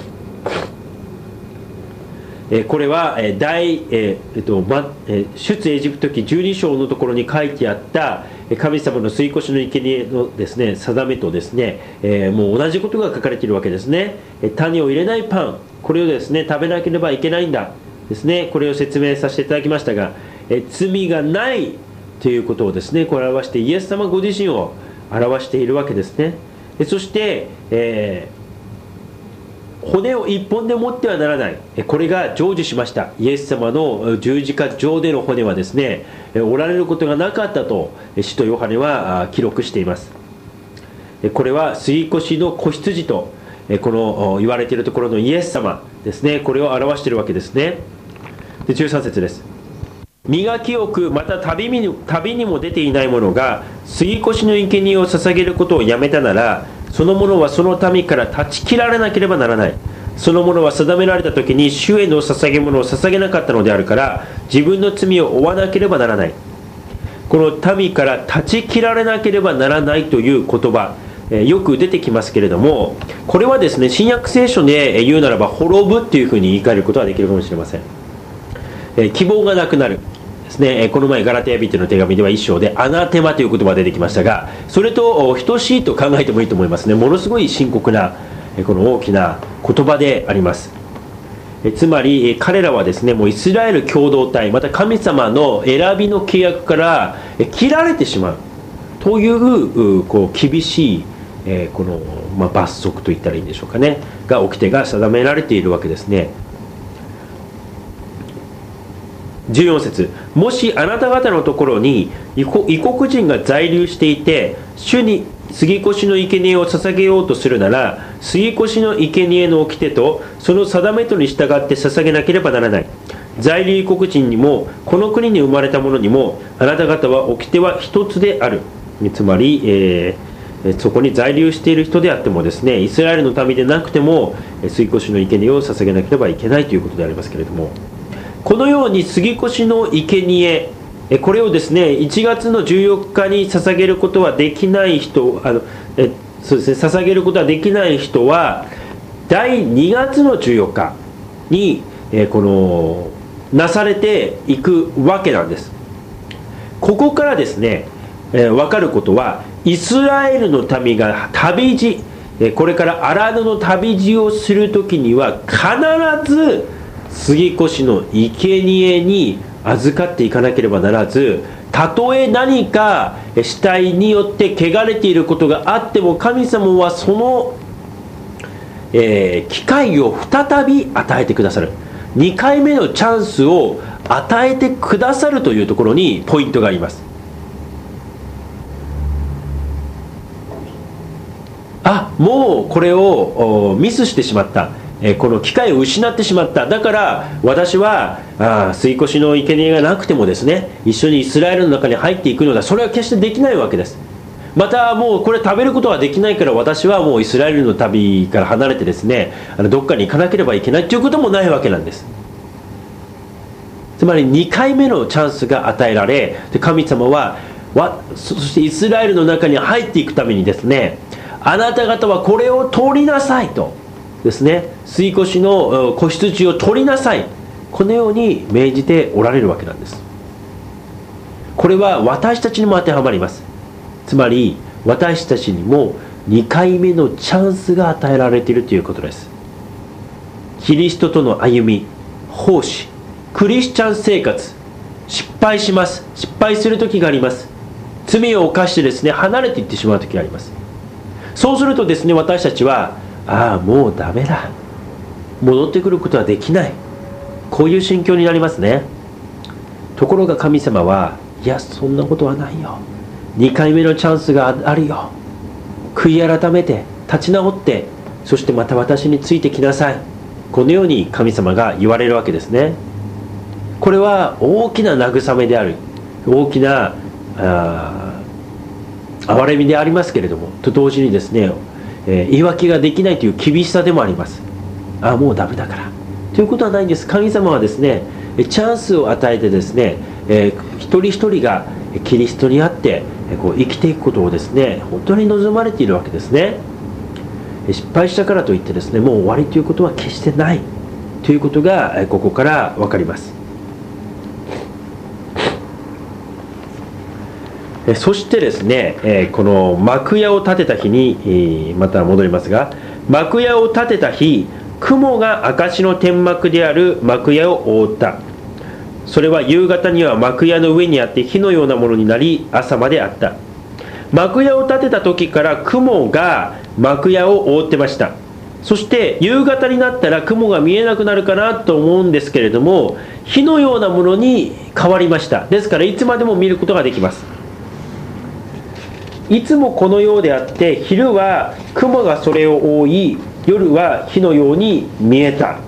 えこれは大、えーえっとまえー、出エジプト記じゅうに章のところに書いてあった神様の杉越の生贄のですね定めとですね、えー、もう同じことが書かれているわけですね。種を入れないパン、これをですね食べなければいけないんだですね。これを説明させていただきましたが、え罪がないということをですねこれを表してイエス様ご自身を表しているわけですね。そして、えー骨を一本で持ってはならない。これが成就しました。イエス様の十字架上での骨はですね折られることがなかったと使徒ヨハネは記録しています。これは杉越の子羊とこの言われているところのイエス様ですね、これを表しているわけですね。でじゅうさん節です。身が清くまた旅に旅にも出ていない者が杉越の生贄を捧げることをやめたなら、その者はその民から断ち切られなければならない。その者は定められた時に主への捧げ物を捧げなかったのであるから、自分の罪を負わなければならない。この民から断ち切られなければならないという言葉、えー、よく出てきますけれども、これはですね新約聖書で言うならば滅ぶっていうふうに言い換えることができるかもしれません。えー、希望がなくなるですね。この前ガラテヤ人の手紙では一章でアナテマという言葉が出てきましたが、それと等しいと考えてもいいと思いますね。ものすごい深刻なこの大きな言葉であります。つまり彼らはですねもうイスラエル共同体、また神様の選びの契約から切られてしまうというこう厳しいこの、まあ、罰則といったらいいんでしょうかねが掟が定められているわけですね。じゅうよん節、もしあなた方のところに異国人が在留していて主に杉越の生贄を捧げようとするなら、杉越の生贄の掟とその定めとに従って捧げなければならない。在留異国人にもこの国に生まれた者にもあなた方は掟は一つである。つまり、えー、そこに在留している人であってもですねイスラエルの民でなくても杉越の生贄を捧げなければいけないということでありますけれども、このように杉越の生贄、これをですねいちがつのじゅうよっかに捧げることはできない人、あのえそうですね捧げることはできない人はだいにがつのじゅうよっかにえこのなされていくわけなんです。ここからですね、えー、分かることは、イスラエルの民が旅路、えー、これから荒野の旅路をするときには必ず杉越の生贄に預かっていかなければならず、たとえ何か死体によって汚れていることがあっても神様はその、えー、機会を再び与えてくださる、にかいめのチャンスを与えてくださるというところにポイントがあります。あ、もうこれをミスしてしまった、えこの機会を失ってしまった、だから私はあ杉越の生贄がなくてもですね一緒にイスラエルの中に入っていくのだ、それは決してできないわけです。またもうこれ食べることはできないから私はもうイスラエルの旅から離れてですねあのどっかに行かなければいけないということもないわけなんです。つまりにかいめのチャンスが与えられ、で神様はわそしてイスラエルの中に入っていくためにですね、あなた方はこれを取りなさいとですね、杉越の子羊を取りなさい、このように命じておられるわけなんです。これは私たちにも当てはまります。つまり私たちにもにかいめのチャンスが与えられているということです。キリストとの歩み、奉仕、クリスチャン生活、失敗します。失敗する時があります。罪を犯してですね離れていってしまう時があります。そうするとですね私たちはああもうダメだ、戻ってくることはできない、こういう心境になりますね。ところが神様はいやそんなことはないよ、にかいめのチャンスがあるよ、悔い改めて立ち直って、そしてまた私についてきなさい、このように神様が言われるわけですね。これは大きな慰めである、大きなあ憐れみでありますけれども、と同時にですね、えー、言い訳ができないという厳しさでもあります。ああもうダメだからということはないんです。神様はですねチャンスを与えてですね、えー、一人一人がキリストにあってこう生きていくことをですね本当に望まれているわけですね。失敗したからといってですねもう終わりということは決してないということがここから分かります。そしてですねこの幕屋を建てた日にまた戻りますが、幕屋を建てた日、雲が証の天幕である幕屋を覆った。それは夕方には幕屋の上にあって火のようなものになり、朝まであった。幕屋を建てた時から雲が幕屋を覆ってました。そして夕方になったら雲が見えなくなるかなと思うんですけれども、火のようなものに変わりました。ですからいつまでも見ることができます。いつもこのようであって、昼は雲がそれを覆い、夜は火のように見えた。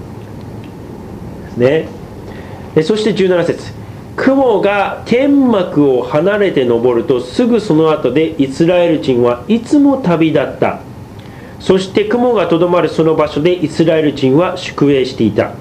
ね、そしてじゅうなな節、雲が天幕を離れて昇ると、すぐその後でイスラエル人はいつも旅立った。そして雲がとどまるその場所でイスラエル人は宿営していた。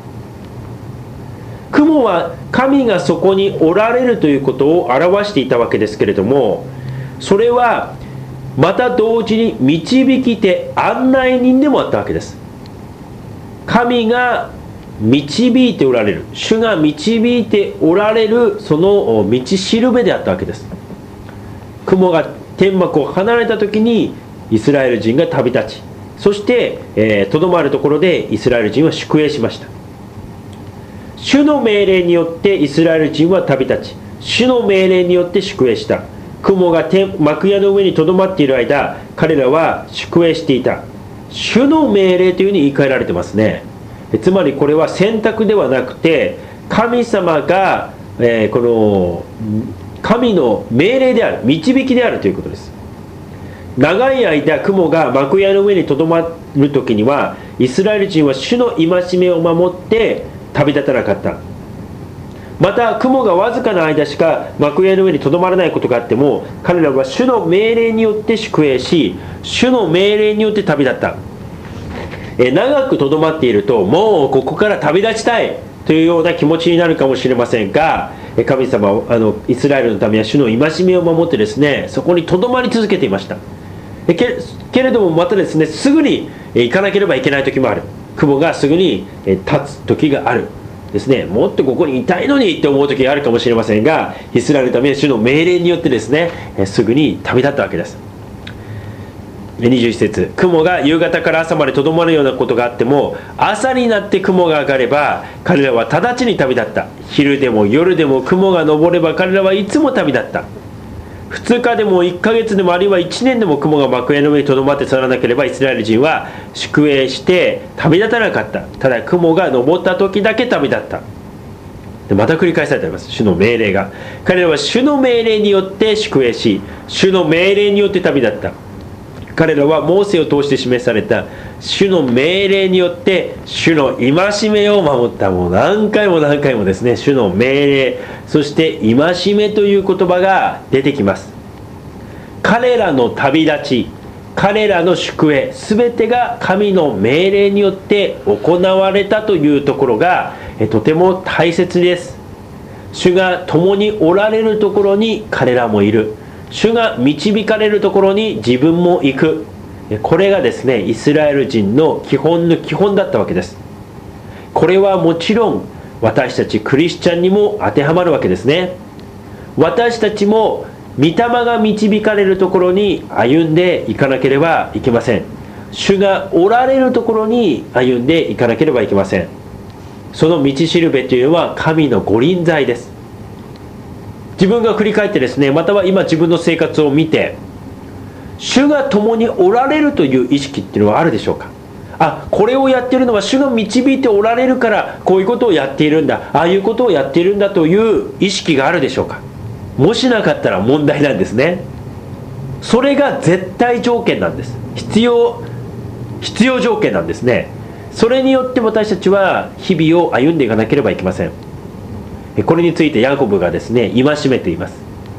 雲は神がそこにおられるということを表していたわけですけれども、それはまた同時に導き手、案内人でもあったわけです。神が導いておられる、主が導いておられるその道しるべであったわけです。雲が天幕を離れた時にイスラエル人が旅立ち、そしてとど、えー、まるところでイスラエル人は宿営しました。主の命令によってイスラエル人は旅立ち、主の命令によって宿営した。雲が天幕屋の上にとどまっている間、彼らは宿営していた。主の命令というふうに言い換えられてますね。つまりこれは選択ではなくて、神様が、えー、この神の命令である、導きであるということです。長い間雲が幕屋の上にとどまる時には、イスラエル人は主の戒めを守って旅立たなかった。また雲がわずかな間しか幕屋の上にとどまらないことがあっても、彼らは主の命令によって宿営し、主の命令によって旅立った。え長くとどまっていると、もうここから旅立ちたいというような気持ちになるかもしれませんが、神様はあのイスラエルのためは主の戒めを守ってですね、そこにとどまり続けていました。け, けれどもまたですね、すぐに行かなければいけない時もある。雲がすぐに立つ時があるですね。もっとここにいたいのにって思う時があるかもしれませんが、イスラエルのために主の命令によってですね、すぐに旅立ったわけです。にじゅういち節、雲が夕方から朝までとどまるようなことがあっても、朝になって雲が上がれば彼らは直ちに旅立った。昼でも夜でも雲が昇れば彼らはいつも旅立った。ふつかでもいっかげつでもあるいはいちねんでも雲が幕屋の上にとどまって去らなければ、イスラエル人は宿営して旅立たなかった。ただ雲が昇った時だけ旅立った。でまた繰り返されています。主の命令が、彼らは主の命令によって宿営し、主の命令によって旅立った。彼らはモーセを通して示された主の命令によって主の戒めを守った。もう何回も何回もですね、主の命令、そして戒めという言葉が出てきます。彼らの旅立ち、彼らの宿営、全てが神の命令によって行われたというところがとても大切です。主が共におられるところに彼らもいる。主が導かれるところに自分も行く。これがですね、イスラエル人の基本の基本だったわけです。これはもちろん私たちクリスチャンにも当てはまるわけですね。私たちも御霊が導かれるところに歩んでいかなければいけません。主がおられるところに歩んでいかなければいけません。その道しるべというのは神の御臨在です。自分が振り返ってですね、または今自分の生活を見て、主が共におられるという意識っていうのはあるでしょうか。あ、これをやっているのは主が導いておられるからこういうことをやっているんだ、ああいうことをやっているんだという意識があるでしょうか。もしなかったら問題なんですね。それが絶対条件なんです。必要必要条件なんですね。それによって私たちは日々を歩んでいかなければいけません。これについてヤコブがですね、戒めています。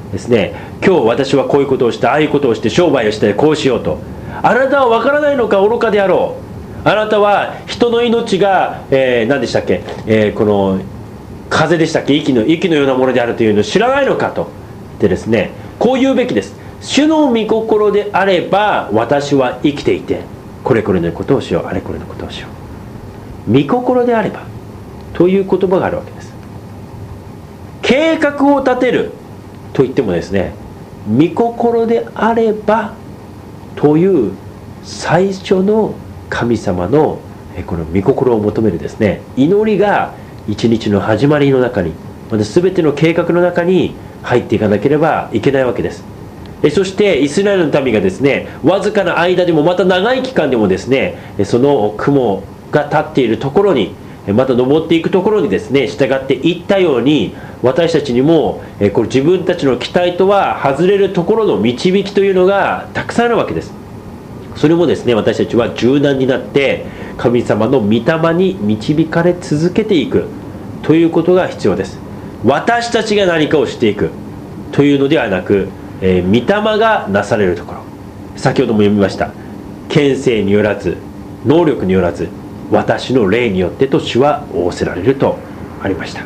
ですね、今日私はこういうことをしてああいうことをして商売をしてこうしようと。あなたは分からないのか、愚かであろう。あなたは人の命が、えー、何でしたっけ、えー、この風でしたっけ、息の息のようなものであるというのを知らないのかと。でですね、こう言うべきです。主の御心であれば私は生きていて、これこれのことをしよう、あれこれのことをしよう。御心であればという言葉があるわけです。計画を立てると言ってもですね、御心であればという最初の神様のこの御心を求めるですね、祈りが一日の始まりの中に、また全ての計画の中に入っていかなければいけないわけです。そしてイスラエルの民がですね、わずかな間でもまた長い期間でもですね、その雲が立っているところに、また登っていくところにですね従っていったように、私たちにもこれ自分たちの期待とは外れるところの導きというのがたくさんあるわけです。それもですね、私たちは柔軟になって神様の御霊に導かれ続けていくということが必要です。私たちが何かをしていくというのではなく、えー、御霊がなされるところ、先ほども読みました、権勢によらず能力によらず私の霊によってと主は仰せられるとありました。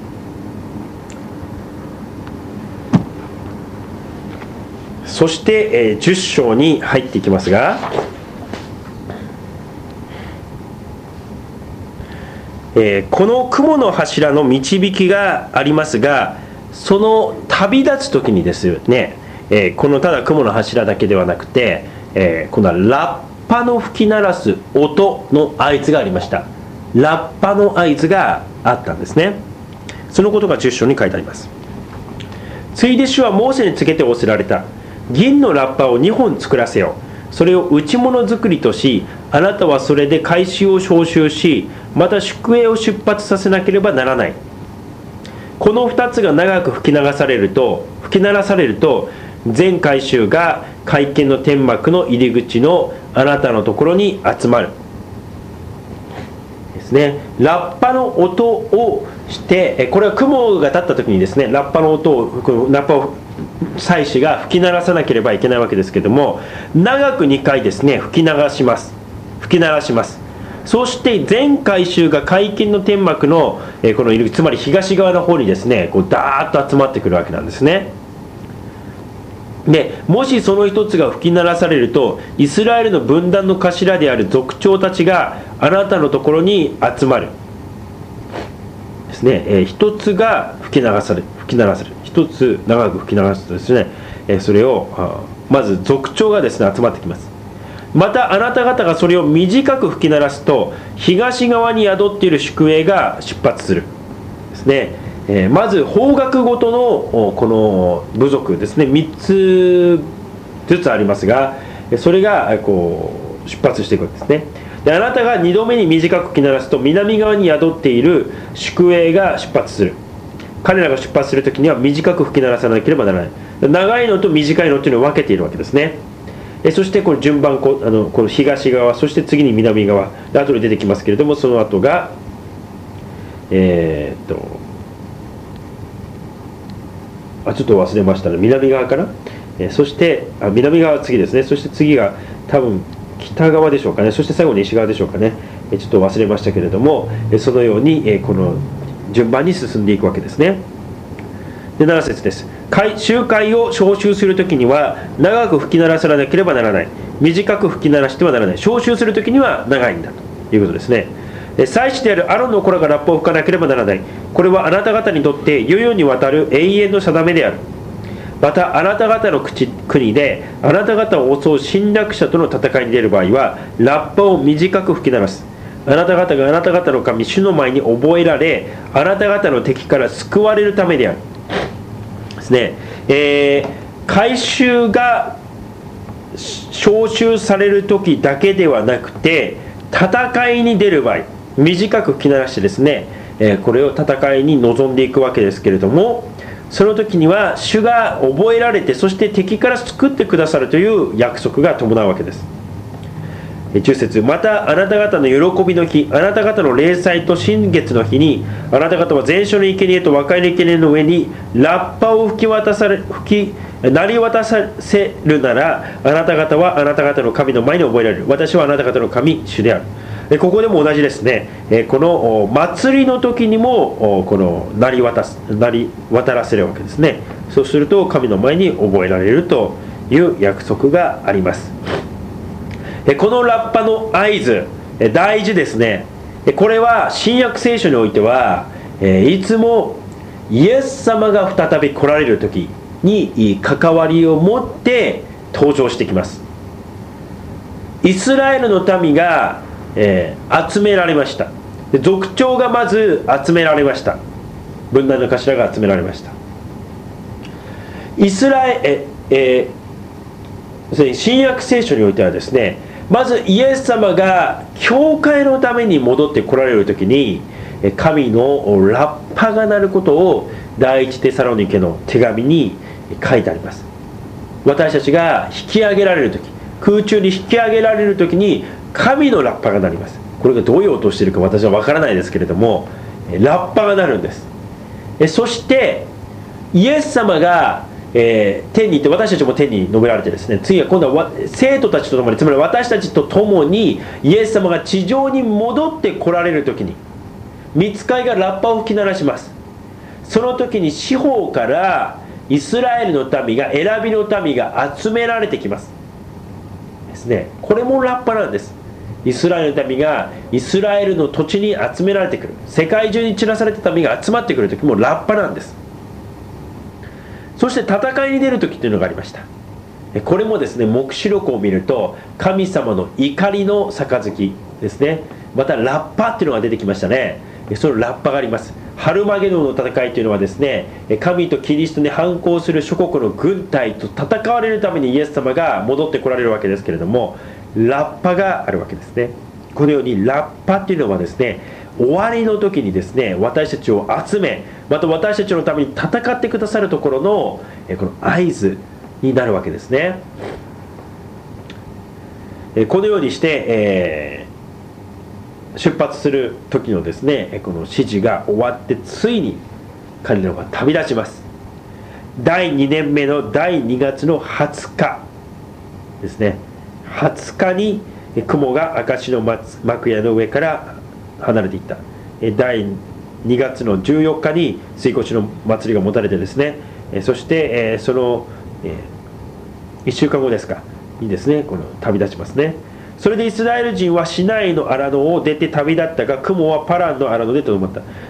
そして、えー、じゅっ章に入っていきますが、えー、この雲の柱の導きがありますが、その旅立つ時にですね、えー、このただ雲の柱だけではなくて、えー、今度はラッパの吹き鳴らす音の合図がありました。ラッパの合図があったんですね。そのことがじゅっ章に書いてあります。ついで主はモーセに告げて仰せられた。銀のラッパをにほん作らせよ。それを打物作りとし、あなたはそれで回収を召集し、また宿営を出発させなければならない。このふたつが長く吹き流されると吹き鳴らされると、全回収が会見の天幕の入り口のあなたのところに集まるですね。ラッパの音をして、これは雲が立った時にですね、ラッパの音をラッパを祭司が吹き鳴らさなければいけないわけですけれども、長くにかいですね吹き流します吹き鳴らします。そして全回収が会見の天幕のこの入り口、つまり東側の方にですねこうダーッと集まってくるわけなんですね。でもしその一つが吹き鳴らされると、イスラエルの分断の頭である族長たちがあなたのところに集まるですね。えー、一つが吹き流される吹き鳴らされる一つ長く吹き鳴らすとですね、えー、それをまず族長がですね集まってきます。またあなた方がそれを短く吹き鳴らすと、東側に宿っている宿営が出発するですね。えー、まず方角ごとのこの部族ですね、みっつずつありますが、それがこう出発していくわけですね。であなたがにどめに短く吹き鳴らすと、南側に宿っている宿営が出発する。彼らが出発するときには短く吹き鳴らさなければならない。長いのと短いのというのを分けているわけですね。そしてこれ順番こあのこの東側、そして次に南側、後で出てきますけれども、その後がえー、っとあちょっと忘れましたね、南側かな、えそしてあ南側は次ですね。そして次が多分北側でしょうかね。そして最後に西側でしょうかね。えちょっと忘れましたけれども、えそのようにえこの順番に進んでいくわけですね。でなな節です。集会を召集するときには長く吹き鳴らさなければならない。短く吹き鳴らしてはならない。召集するときには長いんだということですね。祭司であるアロンの子らがラッパを吹かなければならない。これはあなた方にとって世々にわたる永遠の定めである。またあなた方の口国であなた方を襲う侵略者との戦いに出る場合はラッパを短く吹き鳴らす。あなた方があなた方の神主の前に覚えられ、あなた方の敵から救われるためであるですね。えー、回収が召集される時だけではなくて、戦いに出る場合、短く吹き鳴らしてですね、えー、これを戦いに臨んでいくわけですけれども、その時には主が覚えられて、そして敵から救ってくださるという約束が伴うわけです。 じゅっ節、またあなた方の喜びの日、あなた方の礼祭と新月の日に、あなた方は全焼の生贄と和解の生贄の上にラッパを吹き渡され吹き鳴り渡させるなら、あなた方はあなた方の神の前に覚えられる。私はあなた方の神、主である。ここでも同じですね。この祭りの時にもこの鳴り渡す鳴り渡らせるわけですね。そうすると神の前に覚えられるという約束があります。このラッパの合図、大事ですね。これは新約聖書においてはいつもイエス様が再び来られる時に関わりを持って登場してきます。イスラエルの民が、えー、集められました。族長がまず集められました。分断の頭が集められました。イスラエル、えー、新約聖書においてはですね、まずイエス様が教会のために戻って来られる時に神のラッパが鳴ることを第一テサロニケの手紙に書いてあります。私たちが引き上げられる時、空中に引き上げられる時に神のラッパが鳴ります。これがどういう音をしているか私は分からないですけれども、ラッパが鳴るんです。そしてイエス様がえー、天に行って、私たちも天に昇られてですね、次は今度は生徒たちと共に、つまり私たちと共にイエス様が地上に戻って来られる時に、御使いがラッパを吹き鳴らします。その時に四方からイスラエルの民が、選びの民が集められてきますですね。これもラッパなんです。イスラエルの民がイスラエルの土地に集められてくる、世界中に散らされた民が集まってくる時もラッパなんです。そして戦いに出る時というのがありました。これもですね、黙示録を見ると神様の怒りの杯ですね、またラッパっていうのが出てきましたね。そのラッパがあります。ハルマゲドンの戦いというのはですね、神とキリストに反抗する諸国の軍隊と戦われるためにイエス様が戻ってこられるわけですけれども、ラッパがあるわけですね。このようにラッパっていうのはですね、終わりの時にですね、私たちを集め、また私たちのために戦ってくださるところのこの合図になるわけですね。このようにして、えー、出発する時のですね、この指示が終わって、ついに彼らが旅立ちます。だいにねんめのだいにがつのはつかですね、はつかに雲が証の幕屋の上から離れていった。だいにがつのじゅうよっかに水越の祭りが持たれてですね、そしてそのいっしゅうかんごですかにですね、この旅立ちますね。それでイスラエル人はシナイの荒野を出て旅立ったが、雲はパランの荒野でとどまった。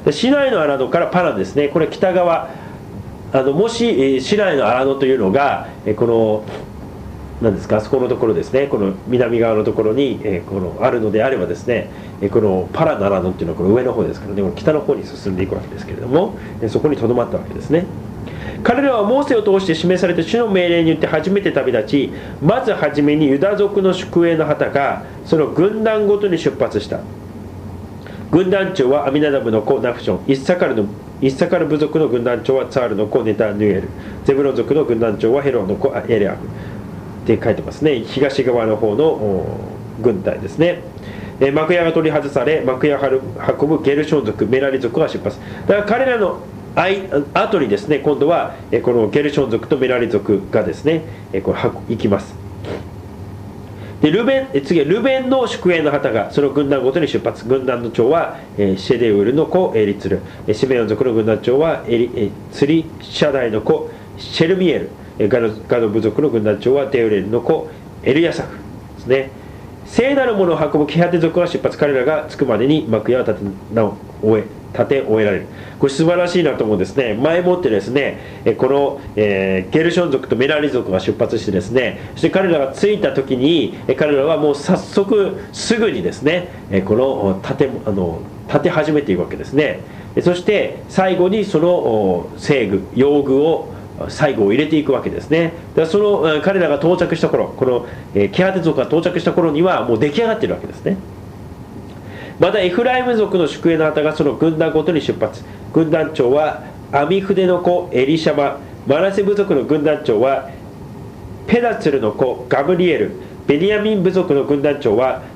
シナイの荒野からパランですね、これ北側、あのもしシナイの荒野というのがこの何ですか、あそこのところですね、この南側のところに、えー、このあるのであればですね、えー、このパラナラノっていうのはこの上の方ですからね、北の方に進んでいくわけですけれども、えー、そこにとどまったわけですね。彼らはモーセを通して示された主の命令によって初めて旅立ち、まず初めにユダ族の宿営の旗がその軍団ごとに出発した。軍団長はアミナダブの子ナフション、イッサカルのイッサカル部族の軍団長はツァールの子ネタヌエル、ゼブロン族の軍団長はヘロンの子エレアフって書いてますね。東側の方の軍隊ですね。えー、幕屋が取り外され、幕屋を運ぶゲルション族、メラリ族が出発。だから彼らの後にですね、今度はこのゲルション族とメラリ族がですね、これ行きます。でルベン次はルベンの宿営の旗がその軍団ごとに出発。軍団の長はシェデウルの子エリツル、シメオン族の軍団長はエリツリシャダイの子シェルミエル、ガド, ガド部族の軍団長はデウレルの子エルヤサフですね。聖なるものを運ぶケハテ族が出発。彼らが着くまでに幕屋を建て終え立て終えられる。これ素晴らしいなと思うんですね。前もってですね、この、えー、ゲルション族とメラリ族が出発してですね、そして彼らが着いた時に彼らはもう早速すぐにですね、この建てあの建て始めていくわけですね。そして最後にその聖具用具を最後を入れていくわけですね。だからその彼らが到着した頃、この、えー、ケハテ族が到着した頃にはもう出来上がっているわけですね。またエフライム族の宿営の旗がその軍団ごとに出発。軍団長はアミフデの子エリシャマ、マナセ部族の軍団長はペダツルの子ガブリエル、ベニヤミン部族の軍団長は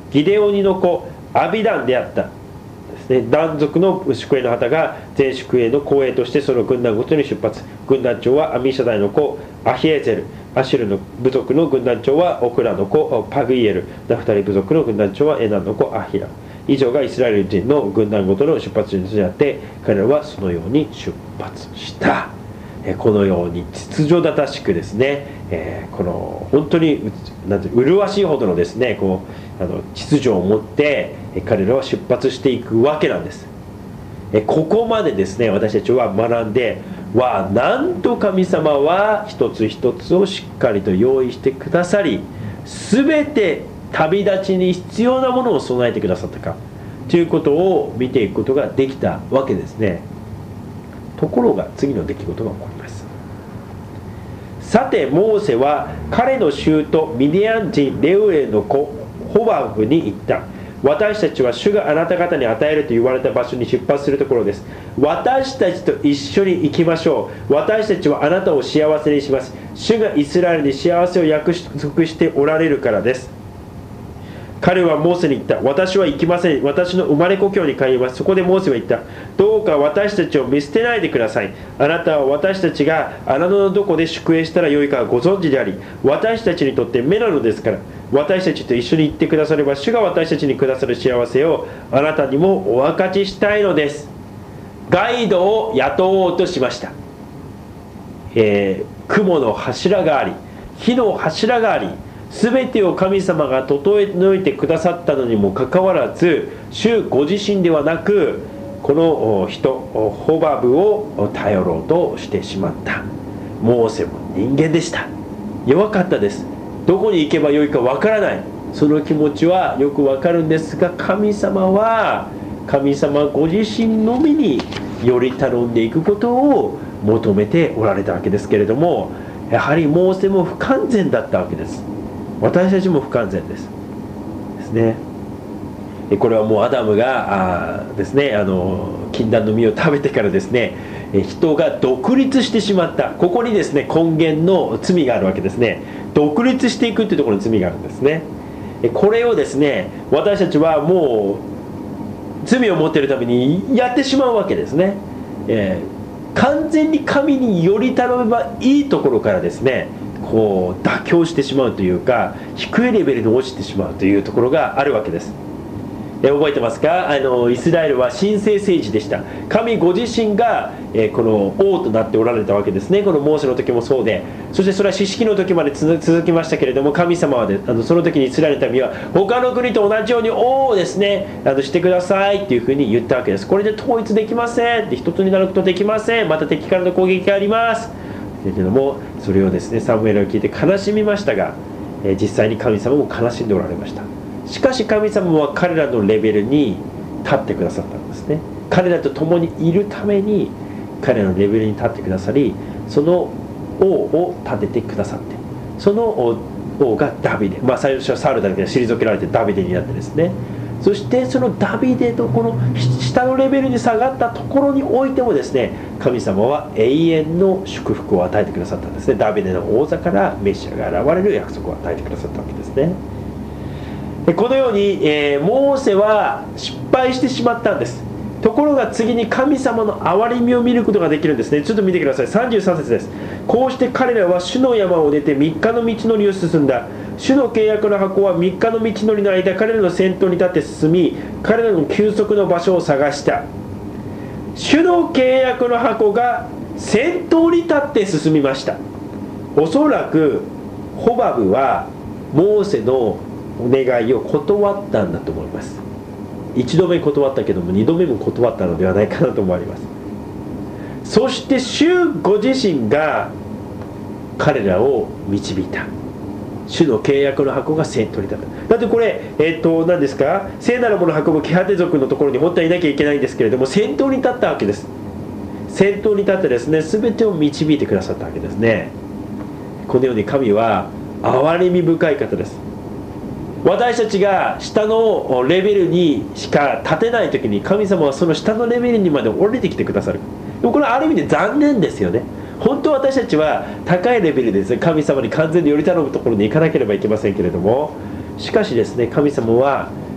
ギデオニの子アビダンであったですね。ダン族の宿営の旗が全宿営の後衛としてその軍団ごとに出発。軍団長はアミシャダイの子アヒエゼル。アシュルの部族の軍団長はオクラの子パグイエル。ナフタリ部族の軍団長はエナンの子アヒラ。以上がイスラエル人の軍団ごとの出発順であって、彼らはそのように出発した。このように秩序正しくですね、えー、この本当になんて麗しいほどのですね、こうあの秩序を持って彼らは出発していくわけなんです。ここまでですね、私たちは学んでは、なんと神様は一つ一つをしっかりと用意してくださり、全て旅立ちに必要なものを備えてくださったかということを見ていくことができたわけですね。ところが次の出来事が起こります。さてモーセは彼の舅ミディアン人レウエの子ホバブに言った。私たちは主があなた方に与えると言われた場所に出発するところです。私たちと一緒に行きましょう。私たちはあなたを幸せにします。主がイスラエルに幸せを約束しておられるからです。彼はモーセに言った。私は行きません。私の生まれ故郷に帰ります。そこでモーセは言った。どうか私たちを見捨てないでください。あなたは私たちが荒野のどこで宿営したらよいかご存知であり、私たちにとって目なのですから、私たちと一緒に行ってくだされば、主が私たちにくださる幸せをあなたにもお分かちしたいのです。ガイドを雇おうとしました。えー、雲の柱があり、火の柱があり、全てを神様が整えてくださったのにもかかわらず、主ご自身ではなくこの人ホバブを頼ろうとしてしまった。モーセも人間でした。弱かったです。どこに行けばよいかわからない、その気持ちはよくわかるんですが、神様は神様ご自身のみにより頼んでいくことを求めておられたわけですけれども、やはりモーセも不完全だったわけです。私たちも不完全ですですね。これはもうアダムがあですね、あの禁断の実を食べてからですね、人が独立してしまった、ここにですね根源の罪があるわけですね。独立していくというところに罪があるんですね。これをですね、私たちはもう罪を持っているためにやってしまうわけですね。えー、完全に神により頼めばいいところからですね、こう妥協してしまうというか、低いレベルに落ちてしまうというところがあるわけです。え覚えてますか？あのイスラエルは神聖政治でした。神ご自身が、えこの王となっておられたわけですね。このモーセの時もそうで、そしてそれは四式の時まで続きましたけれども、神様はであのその時にイスラエルの民は他の国と同じように王をですねあのしてくださいっていうふうに言ったわけです。これで統一できませんって、一つになることできません、また敵からの攻撃がありますだけども、それをですねサムエルが聞いて悲しみましたが、えー、実際に神様も悲しんでおられました。しかし神様は彼らのレベルに立ってくださったんですね。彼らと共にいるために彼らのレベルに立ってくださり、その王を立ててくださって、その王がダビデ、まあ最初はサウルだけで退けられてダビデになってですね、そしてそのダビデとこの下のレベルに下がったところにおいてもですね、神様は永遠の祝福を与えてくださったんですね。ダビデの王座からメシアが現れる約束を与えてくださったわけですね。このように、えー、モーセは失敗してしまったんです。ところが次に神様の憐れみを見ることができるんですね。ちょっと見てください。さんじゅうさん節です。こうして彼らは主の山を出てみっかの道のりを進んだ。主の契約の箱はみっかの道のりの間、彼らの先頭に立って進み、彼らの休息の場所を探した。主の契約の箱が先頭に立って進みました。おそらくホバブはモーセのお願いを断ったんだと思います。一度目断ったけども二度目も断ったのではないかなと思われます。そして主ご自身が彼らを導いた。主の契約の箱が先頭に立った。だってこれ、えっと何ですか、聖なるものを運ぶケハテ族のところに本当はいなきゃいけないんですけれども、先頭に立ったわけです。先頭に立ってですね、全てを導いてくださったわけですね。このように神は憐れみ深い方です。私たちが下のレベルにしか立てない時に、神様はその下のレベルにまで降りてきてくださる。でもこれはある意味で残念ですよね。本当は私たちは高いレベルでですね、神様に完全により頼むところに行かなければいけませんけれども、しかしですね、神様は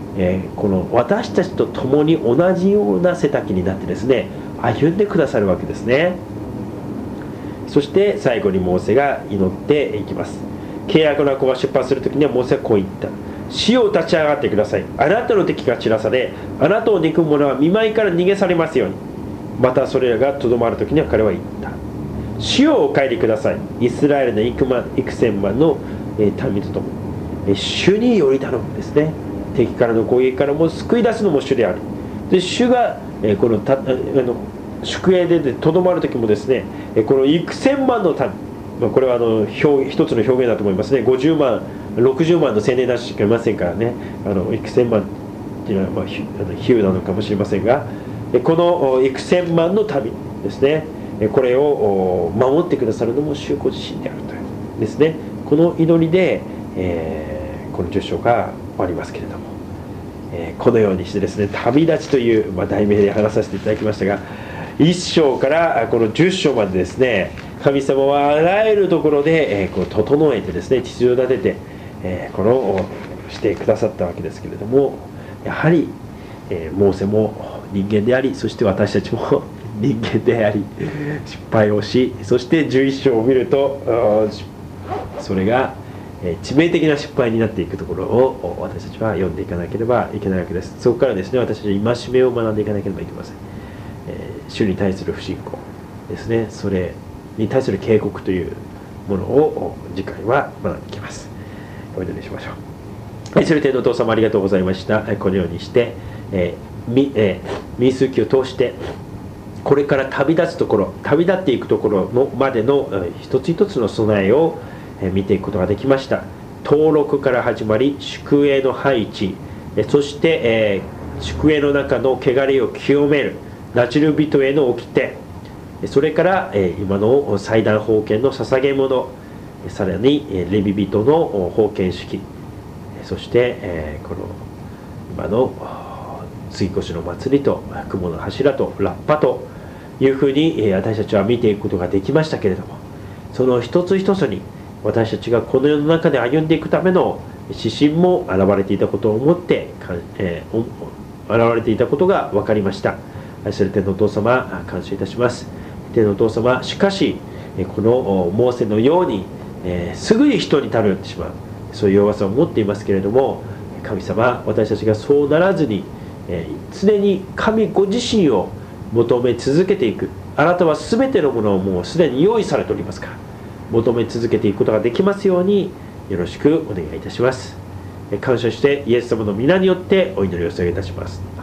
えー、この私たちと共に同じような背丈になってですね、歩んでくださるわけですね。そして最後にモーセが祈っていきます。契約の子が出発するときにはモーセはこう言った。死を立ち上がってください。あなたの敵が散らされ、あなたを憎む者は見舞いから逃げ去りますように。またそれらがとどまるときには彼は言った。死をお帰りください。イスラエルの幾万幾千万の民とともに主により頼むんですね。敵からの攻撃からも救い出すのも主である。で主がこのたあの宿営でとどまる時もですね、この幾千万の民、これはあの表一つの表現だと思いますね。ごじゅうまんろくじゅうまんの青年男子しかいませんからね、あの幾千万っていうのは、まあ、比喩なのかもしれませんが、この幾千万の民ですね、これを守ってくださるのも主ご自身であるというですね、この祈りで、えー、このじゅっ章が終わりますけれども、えー、このようにしてですね、旅立ちという、まあ、題名で話させていただきましたが、いっ章からこのじゅっ章までですね、神様はあらゆるところで、えー、こう整えてですね、秩序を立てて、えー、このしてくださったわけですけれども、やはり、えー、モーセも人間であり、そして私たちも人間であり、失敗をし、そしてじゅういっ章を見るとそれが致命的な失敗になっていくところを私たちは読んでいかなければいけないわけです。そこからですね、私たちは戒めを学んでいかなければいけません。えー、主に対する不信仰ですね、それに対する警告というものを次回は学んでいきます。お祈りしましょう。愛する天のお父様、ありがとうございました。このようにして、えーみえー、民数記を通してこれから旅立つところ、旅立っていくところのまでの一つ一つの備えを見ていくことができました。登録から始まり、宿営の配置、そして、えー、宿営の中の汚れを清めるナチュル人への掟、それから、えー、今の祭壇封建の捧げ物、さらにレビ人の封建式、そして、えー、この今の杉越の祭りと雲の柱とラッパというふうに私たちは見ていくことができましたけれども、その一つ一つに私たちがこの世の中で歩んでいくための指針も現れていたことを思って、えー、現れていたことが分かりました。愛する天のお父様、感謝いたします。天のお父様、しかしこのモーセのように、えー、すぐに人に頼ってしまう、そういう弱さを持っていますけれども、神様、私たちがそうならずに、えー、常に神ご自身を求め続けていく。あなたは全てのものをもうすでに用意されておりますから、求め続けていくことができますようによろしくお願いいたします。感謝してイエス様の皆によってお祈りを捧げいたします。